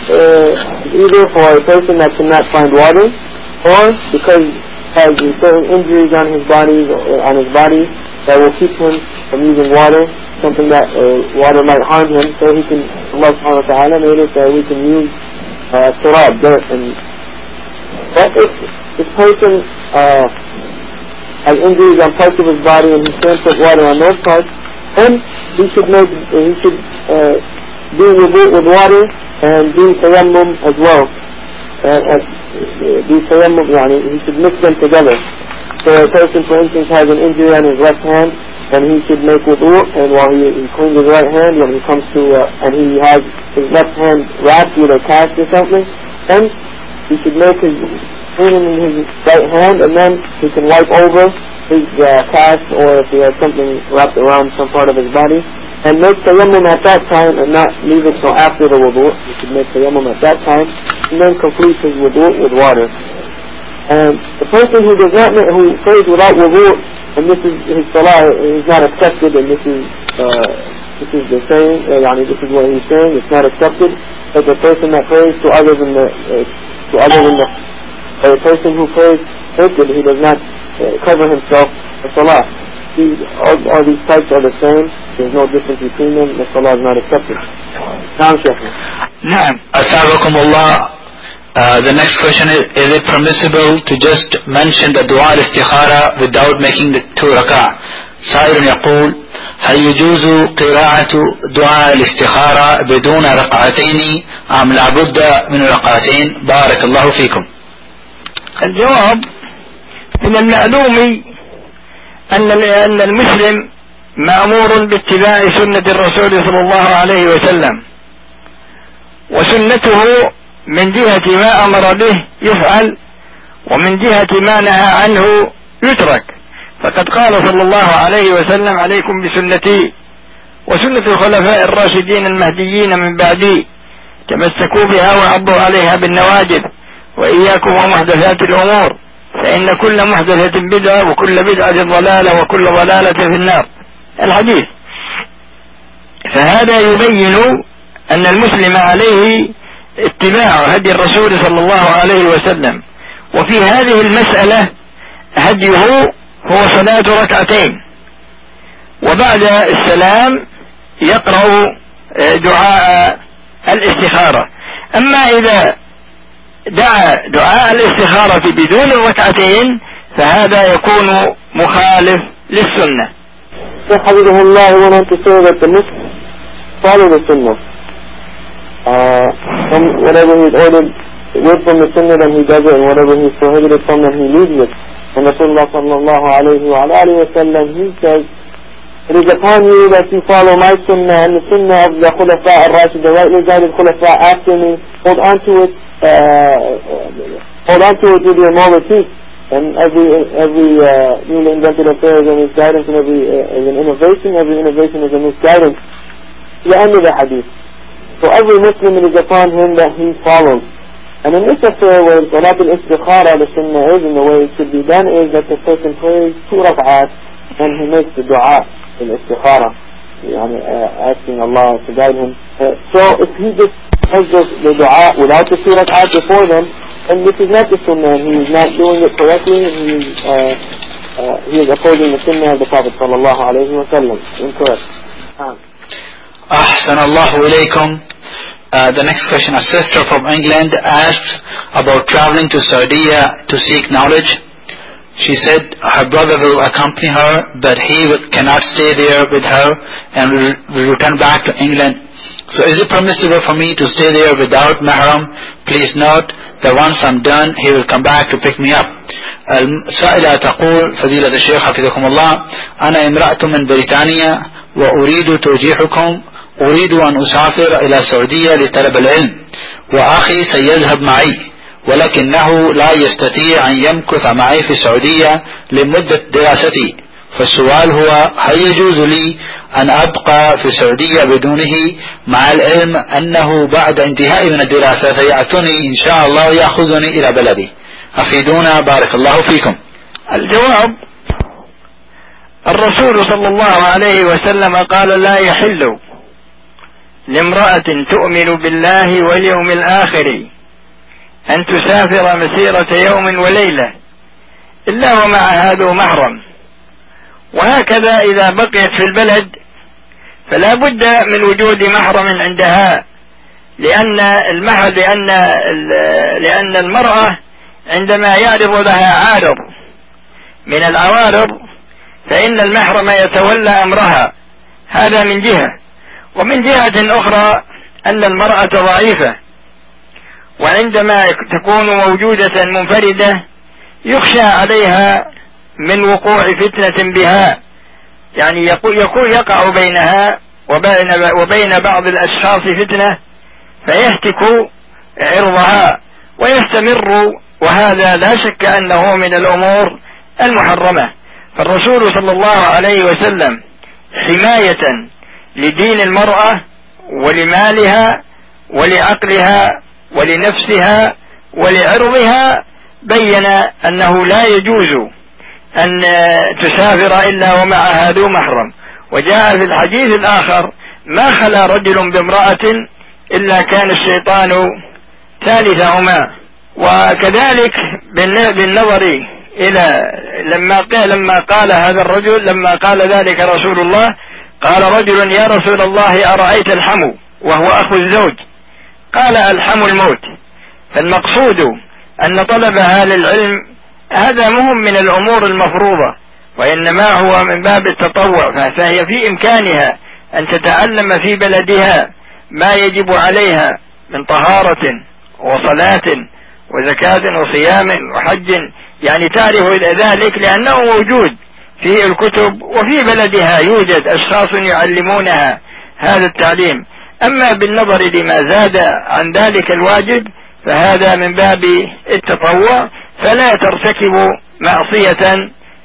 uh, either for a person that cannot find water, or because he has certain injuries on his body, on his body that will keep him from using water, something that uh, water might harm him, so he can, Allah subhanahu wa ta'ala made it that we can use uh, turab, dirt, and but if this person uh, has injuries on parts of his body and he can't put water on those parts, then he should make, he should uh, do wudu with water and do tayammum as well. And, and do tayammum, yani, he should mix them together. So a person, for instance, has an injury on his left hand, and he should make wudu, and while he, he cleans his right hand, when he comes to, uh, and he has his left hand wrapped with a cast or something, then he should make his cleaning in his right hand, and then he can wipe over his uh, cast, or if he has something wrapped around some part of his body, and make tayammum at that time, and not leave it till after the wudu. He should make tayammum at that time, and then complete his wudu with water. And the person who does not, who prays without wudu, and this is his salah, is not accepted, and this is uh, this is the saying, uh, yani this is what he's saying, it's not accepted. But the person that prays to other than the uh, to other than the a person who prays naked, he does not uh, cover himself for salah. These, all, all these types are the same. There's no difference between them. The salah is not accepted. Now, Shaykh.
Naam. Asabakumullah. Uh, the next question is, is it permissible to just mention the dua al-istikhara without making the two rak'ah? سائل يقول هل يجوز قراءة دعاء الاستخارة بدون ركعتين أم لابد من ركعتين؟ بارك الله فيكم.
الجواب: من المعلوم أن أن المسلم مأمور باتباع سنة الرسول صلى الله عليه وسلم، وسنته من جهة ما أمر به يفعل، ومن جهة ما نهى عنه يترك. فقد قال صلى الله عليه وسلم: عليكم بسنتي وسنة الخلفاء الراشدين المهديين من بعدي، تمسكوا بها وعضوا عليها بالنواجذ، وإياكم ومحدثات الأمور، فإن كل محدثة بدعة وكل بدعة ضلالة وكل ضلالة في النار. الحديث. فهذا يبين أن المسلم عليه اتباع هدي الرسول صلى الله عليه وسلم. وفي هذه المسألة هديه هو صلاة ركعتين، وبعد السلام يقرأ دعاء الاستخارة. أما إذا دعا دعاء الاستخارة بدون الركعتين فهذا يكون مخالف للسنة.
حفظه الله went to say that the Muslim follow the Sunnah. Uh, from whatever he is ordered with from the Sunnah, then he does it, and whatever he is prohibited from, then he leaves it. And Rasulullah sallallahu alayhi wa alayhi wa sallam, he says, it is upon you that you follow my Sunnah and the Sunnah of the Khulafa al-Rashid, the rightly guided Khulafa after me. Hold on to it, uh, hold on to it with your moral teeth. And every every uh, newly invented affair is a misguidance, and every uh, is an innovation. Every innovation is a misguidance. The end of the hadith. So every Muslim, it is upon him that he follows. And in this affair where Salat al-Istikhara, the Sunnah is, and the way it should be done is that the person prays two rak'ahs and he makes the dua al-Istikhara, uh, asking Allah to guide him. Uh, so if he just has the, the dua without the two rak'ahs before them, and this is not the Sunnah, and he is not doing it correctly, and he is, uh, uh, he is opposing the Sunnah of the Prophet sallallahu alayhi wa sallam. Incorrect.
Ahsan Allahu ilaykum. Uh, the next question, a sister from England asks about traveling to Saudi to seek knowledge. She said her brother will accompany her, but he cannot stay there with her and will, will return back to England. So is it permissible for me to stay there without mahram? Please note that once I'm done, he will come back to pick me up. السائلة تقول: فضيلة الشيخ حفظكم الله، أنا امرأة من بريطانيا وأريد توجيهكم. أريد أن أسافر إلى السعودية لطلب العلم، وأخي سيذهب معي، ولكنه لا يستطيع أن يمكث معي في السعودية لمدة دراستي. فالسؤال هو: هل يجوز لي أن أبقى في السعودية بدونه، مع العلم أنه بعد انتهاء من الدراسة سيأتوني إن شاء الله ويأخذني إلى بلدي؟ أفيدونا بارك الله فيكم.
الجواب: الرسول صلى الله عليه وسلم قال: لا يحل لامرأة تؤمن بالله واليوم الآخر أن تسافر مسيرة يوم وليلة إلا ومعها ذو محرم. وهكذا إذا بقيت في البلد فلا بد من وجود محرم عندها، لأن المحر لأن لأن المرأة عندما يعرض لها عارض من العوارض فإن المحرم يتولى أمرها، هذا من جهة. ومن جهة أخرى أن المرأة ضعيفة، وعندما تكون موجودة منفردة يخشى عليها من وقوع فتنة بها، يعني يقول يقع بينها وبين, وبين بعض الأشخاص فتنة فيهتك عرضها ويستمر، وهذا لا شك أنه من الأمور المحرمة. فالرسول صلى الله عليه وسلم حماية لدين المرأة ولمالها ولعقلها ولنفسها ولعرضها بين أنه لا يجوز أن تسافر إلا ومعها ذو محرم. وجاء في الحديث الآخر: ما خلا رجل بامرأة إلا كان الشيطان ثالثهما. وكذلك بالنظر إلى لما قال, لما قال هذا الرجل لما قال ذلك رسول الله، قال رجل: يا رسول الله أرأيت الحمو وهو أخو الزوج؟ قال: الحم الموت. فالمقصود أن طلبها للعلم هذا مهم من الأمور المفروضة، وإنما هو من باب التطوع، فهي في إمكانها أن تتعلم في بلدها ما يجب عليها من طهارة وصلاة وزكاة وصيام وحج، يعني تعرف ذلك لأنه موجود في الكتب، وفي بلدها يوجد أشخاص يعلمونها هذا التعليم. أما بالنظر لما زاد عن ذلك الواجب فهذا من باب التطوع، فلا ترتكب معصية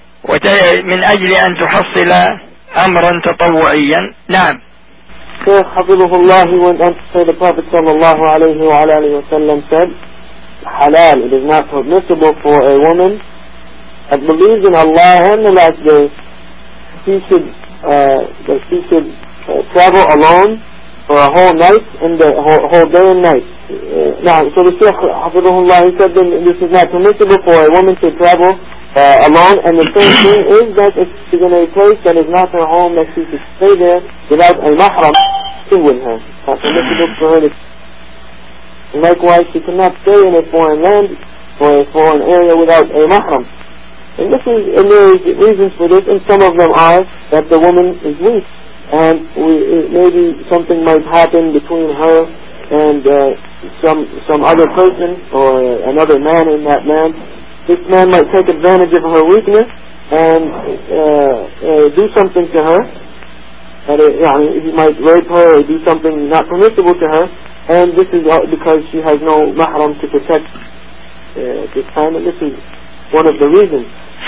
من أجل أن تحصل أمرا تطوعيا. نعم.
Shaykh Hafidhullah, he went on to say the Prophet sallallahu alayhi wa alayhi wa sallam said, halal, it is not permissible for a woman that believes in Allah and the last day, she should, uh, that she should uh, travel alone for a whole night and the whole, whole day and night. Uh, now, so the Shaykh Hafidhullah, he said that this is not permissible for a woman to travel uh, alone, and the same thing is that if she's in a place that is not her home, that she should stay there without a mahram with her. It's not permissible for her to. And likewise, she cannot stay in a foreign land or a foreign area without a mahram. And this is, and there is reasons for this, and some of them are that the woman is weak, and we, maybe something might happen between her and uh, some some other person or another man in that land. This man might take advantage of her weakness and uh, uh, do something to her. And it, you know, he might rape her or do something not permissible to her, and this is because she has no mahram to protect uh, this time, and this is one of the reasons.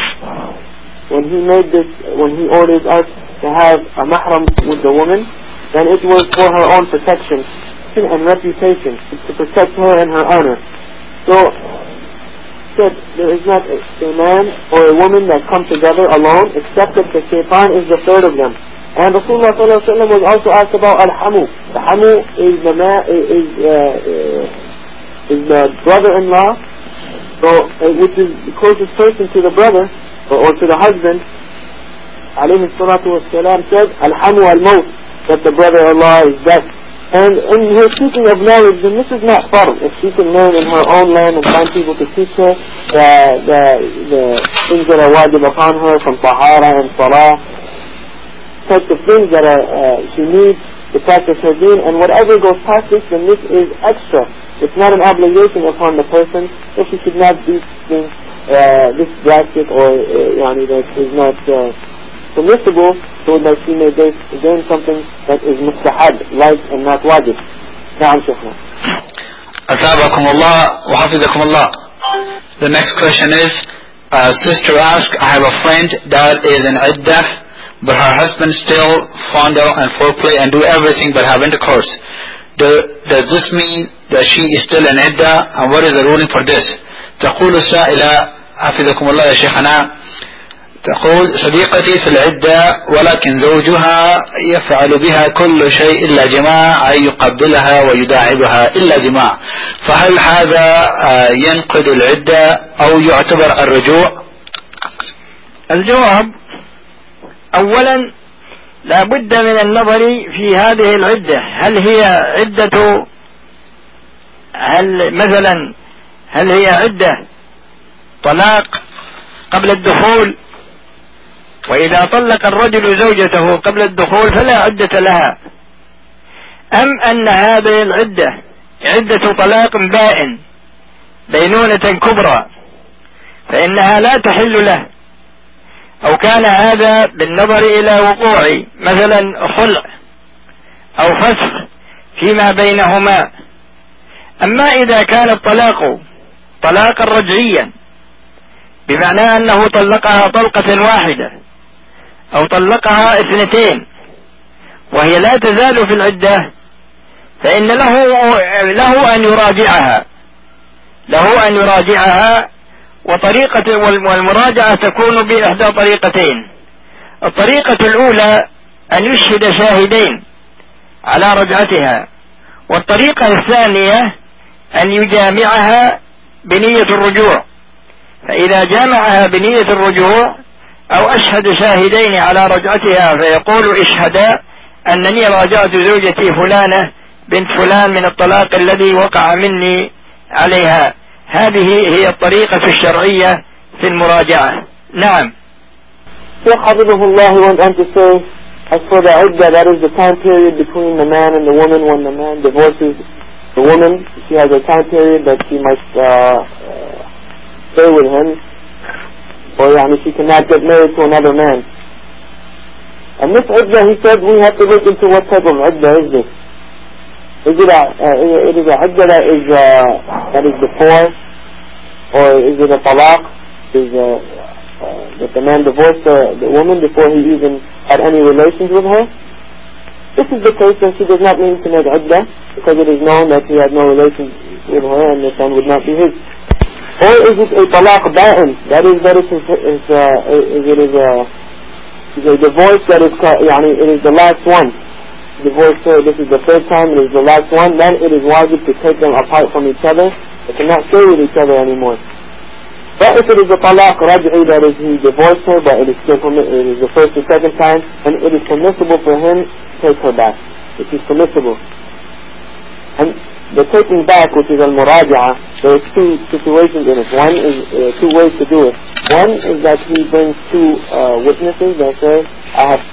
When he made this, when he ordered us to have a mahram with the woman, then it was for her own protection and reputation, to protect her and her honor. So, said there is not a, a man or a woman that come together alone, except that the shaitan is the third of them. And Rasulullah sallallahu alaihi wasallam was also asked about al-hamu. The hamu is the ma is uh, is the brother-in-law, so uh, which is the closest person to the brother or, or to the husband. Alayhi salatu wassalam said al-hamu al-maut, that the brother-in-law is death. And in her seeking of knowledge, then this is not fard. If she can learn in her own land and find people to teach her the the, the things that are wajib upon her from tahara and salah, types of things that are, uh, she needs to practice her deen, and whatever goes past this, then this is extra. It's not an obligation upon the person, so she should not do things uh, this drastic or uh, yani, that is not uh, permissible, so that she may gain something that is mustahab, light and not wajib. Na'am, Shaykhna.
Athabakum Allah wa hafizakum Allah. The next question is, uh, sister asks, I have a friend that is in iddah, but her husband still fondle and foreplay and do everything but have intercourse. Do, does this mean that she is still in iddah, and what is the ruling for this? تقول السائلة حفظكم الله يا شيخنا, تقول صديقتي في العدة ولكن زوجها يفعل بها كل شيء إلا جماع، أي يقبلها ويداعبها إلا جماع، فهل هذا ينقض العدة أو يعتبر الرجوع؟
الجواب: أولا لا بد من النظر في هذه العدة، هل هي عدة هل مثلا هل هي عدة طلاق قبل الدخول، وإذا طلق الرجل زوجته قبل الدخول فلا عدة لها، أم أن هذه العدة عدة طلاق بائن بينونة كبرى فإنها لا تحل له، أو كان هذا بالنظر إلى وقوع مثلا خلع أو فسخ فيما بينهما. أما إذا كان الطلاق طلاقا رجعيا بمعنى أنه طلقها طلقة واحدة أو طلقها اثنتين وهي لا تزال في العدة، فإن له له أن يراجعها له أن يراجعها وطريقة والمراجعة تكون بإحدى طريقتين: الطريقة الأولى أن يشهد شاهدين على رجعتها، والطريقة الثانية أن يجامعها بنية الرجوع، فإذا جامعها بنية الرجوع أو أشهد شاهدين على رجعتها فيقول: اشهدا أنني راجعت زوجتي فلانة بنت فلان من الطلاق الذي وقع مني عليها. هذه هي الطريقة الشرعية في المراجعة. نعم.
Sheikh Habibullah went on to say, as for the iddah, that is the time period between the man and the woman. When the man divorces the woman, she has a time period that she must uh, uh, stay with him, or yani, she cannot get married to another man. And this iddah, he said, we have to look into what type of iddah is this. Is it a, uh, it is a iddah that is, uh, that is before, or is it a talaq? Is uh, uh, that the man divorced the, the woman before he even had any relations with her? This is the case that she does not need to make iddah, because it is known that he had no relations with her and the son would not be his. Or is it a talaq ba'in? That is, that is, is, uh, is it is a, is a divorce that is, yani, it is the last one. Divorce, uh, this is the third time, it is the last one, then it is wajib to take them apart from each other. They cannot stay with each other anymore. But if it is a talaq raj'i, that is, he divorced her, but it is still permi- it is the first or second time, and it is permissible for him to take her back. It is permissible. And the taking back, which is al-muraja'a, there is two situations in it. One is, uh, two ways to do it. One is that he brings two uh, witnesses that say, I have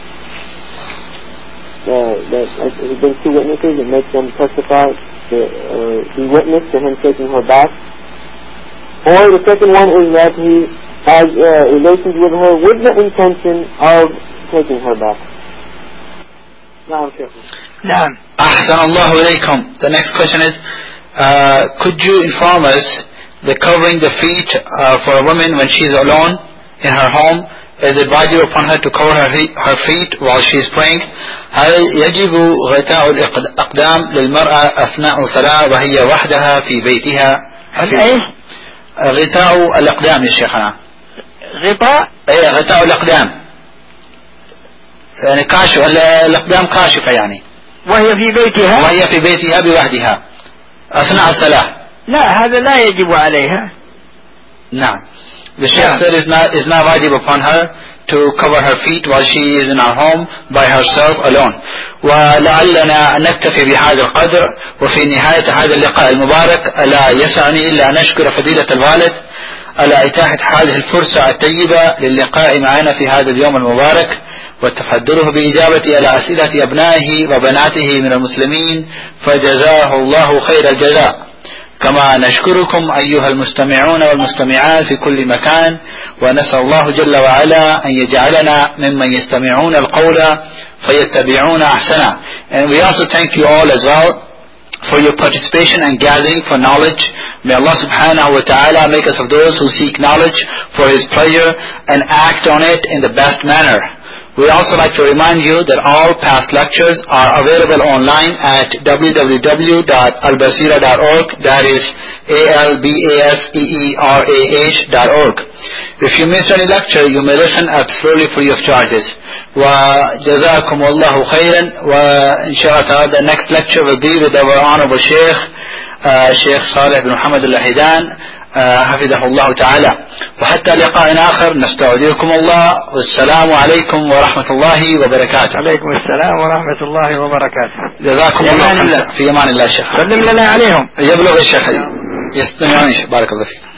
Uh, that uh, he brings two witnesses and makes them testify to uh, be witness to him taking her back. Or the second one is that he has uh, relations with her with the intention of taking her back. نعم شيخ.
نعم. أحسن الله إليكم. The next question is, uh, could you inform us the covering the feet uh, for a woman when she is alone in her home? Is it wajib upon her to cover her feet, her feet while she is praying? هل يجب غطاء الأقدام للمرأة أثناء الصلاة وهي وحدها في بيتها؟
إيش؟
غطاء الأقدام يا شيخنا.
غطاء؟
أي غطاء الأقدام. يعني كاشف الأقدام كاشفة يعني.
وهي في بيتها؟
وهي في بيتها بوحدها أثناء الصلاة.
لا هذا لا يجب عليها.
نعم. The Shaykh said it's not, it's not wajib upon her to cover her feet while she is in her home by herself alone. ولعلنا نكتفي بهذا القدر. وفي نهاية هذا اللقاء المبارك لا يسعني إلا أن نشكر فضيلة الوالد على إتاحة هذه الفرصة الطيبة للقاء معنا في هذا اليوم المبارك وتفضله بإجابة على أسئلة أبنائه وبناته من المسلمين، فجزاه الله خير الجزاء. كما نشكركم أيها المستمعون والمستمعات في كل مكان، ونسأل الله جل وعلا أن يجعلنا ممن يستمعون القول فيتبعون أحسنه. And we also thank you all as well for your participation and gathering for knowledge. May Allah subhanahu wa ta'ala make us of those who seek knowledge for His pleasure and act on it in the best manner. We also like to remind you that all past lectures are available online at w w w dot al basira dot org. That is A L B A S E E R A H dot org. If you miss any lecture, you may listen absolutely free of charges. وجزاكم الله خيرا. وإن the next lecture will be with our honorable Sheikh, uh, Sheikh Saleh bin Muhammad al-Lahidan, حفظه الله تعالى. وحتى لقاء آخر نستودعكم الله، والسلام عليكم ورحمة الله وبركاته.
عليكم السلام ورحمة الله وبركاته.
جزاكم الله خيرا. في أمان الله شيخ.
سلم لنا عليهم.
يبلغ الشيخ. يستمعون. بارك الله فيك.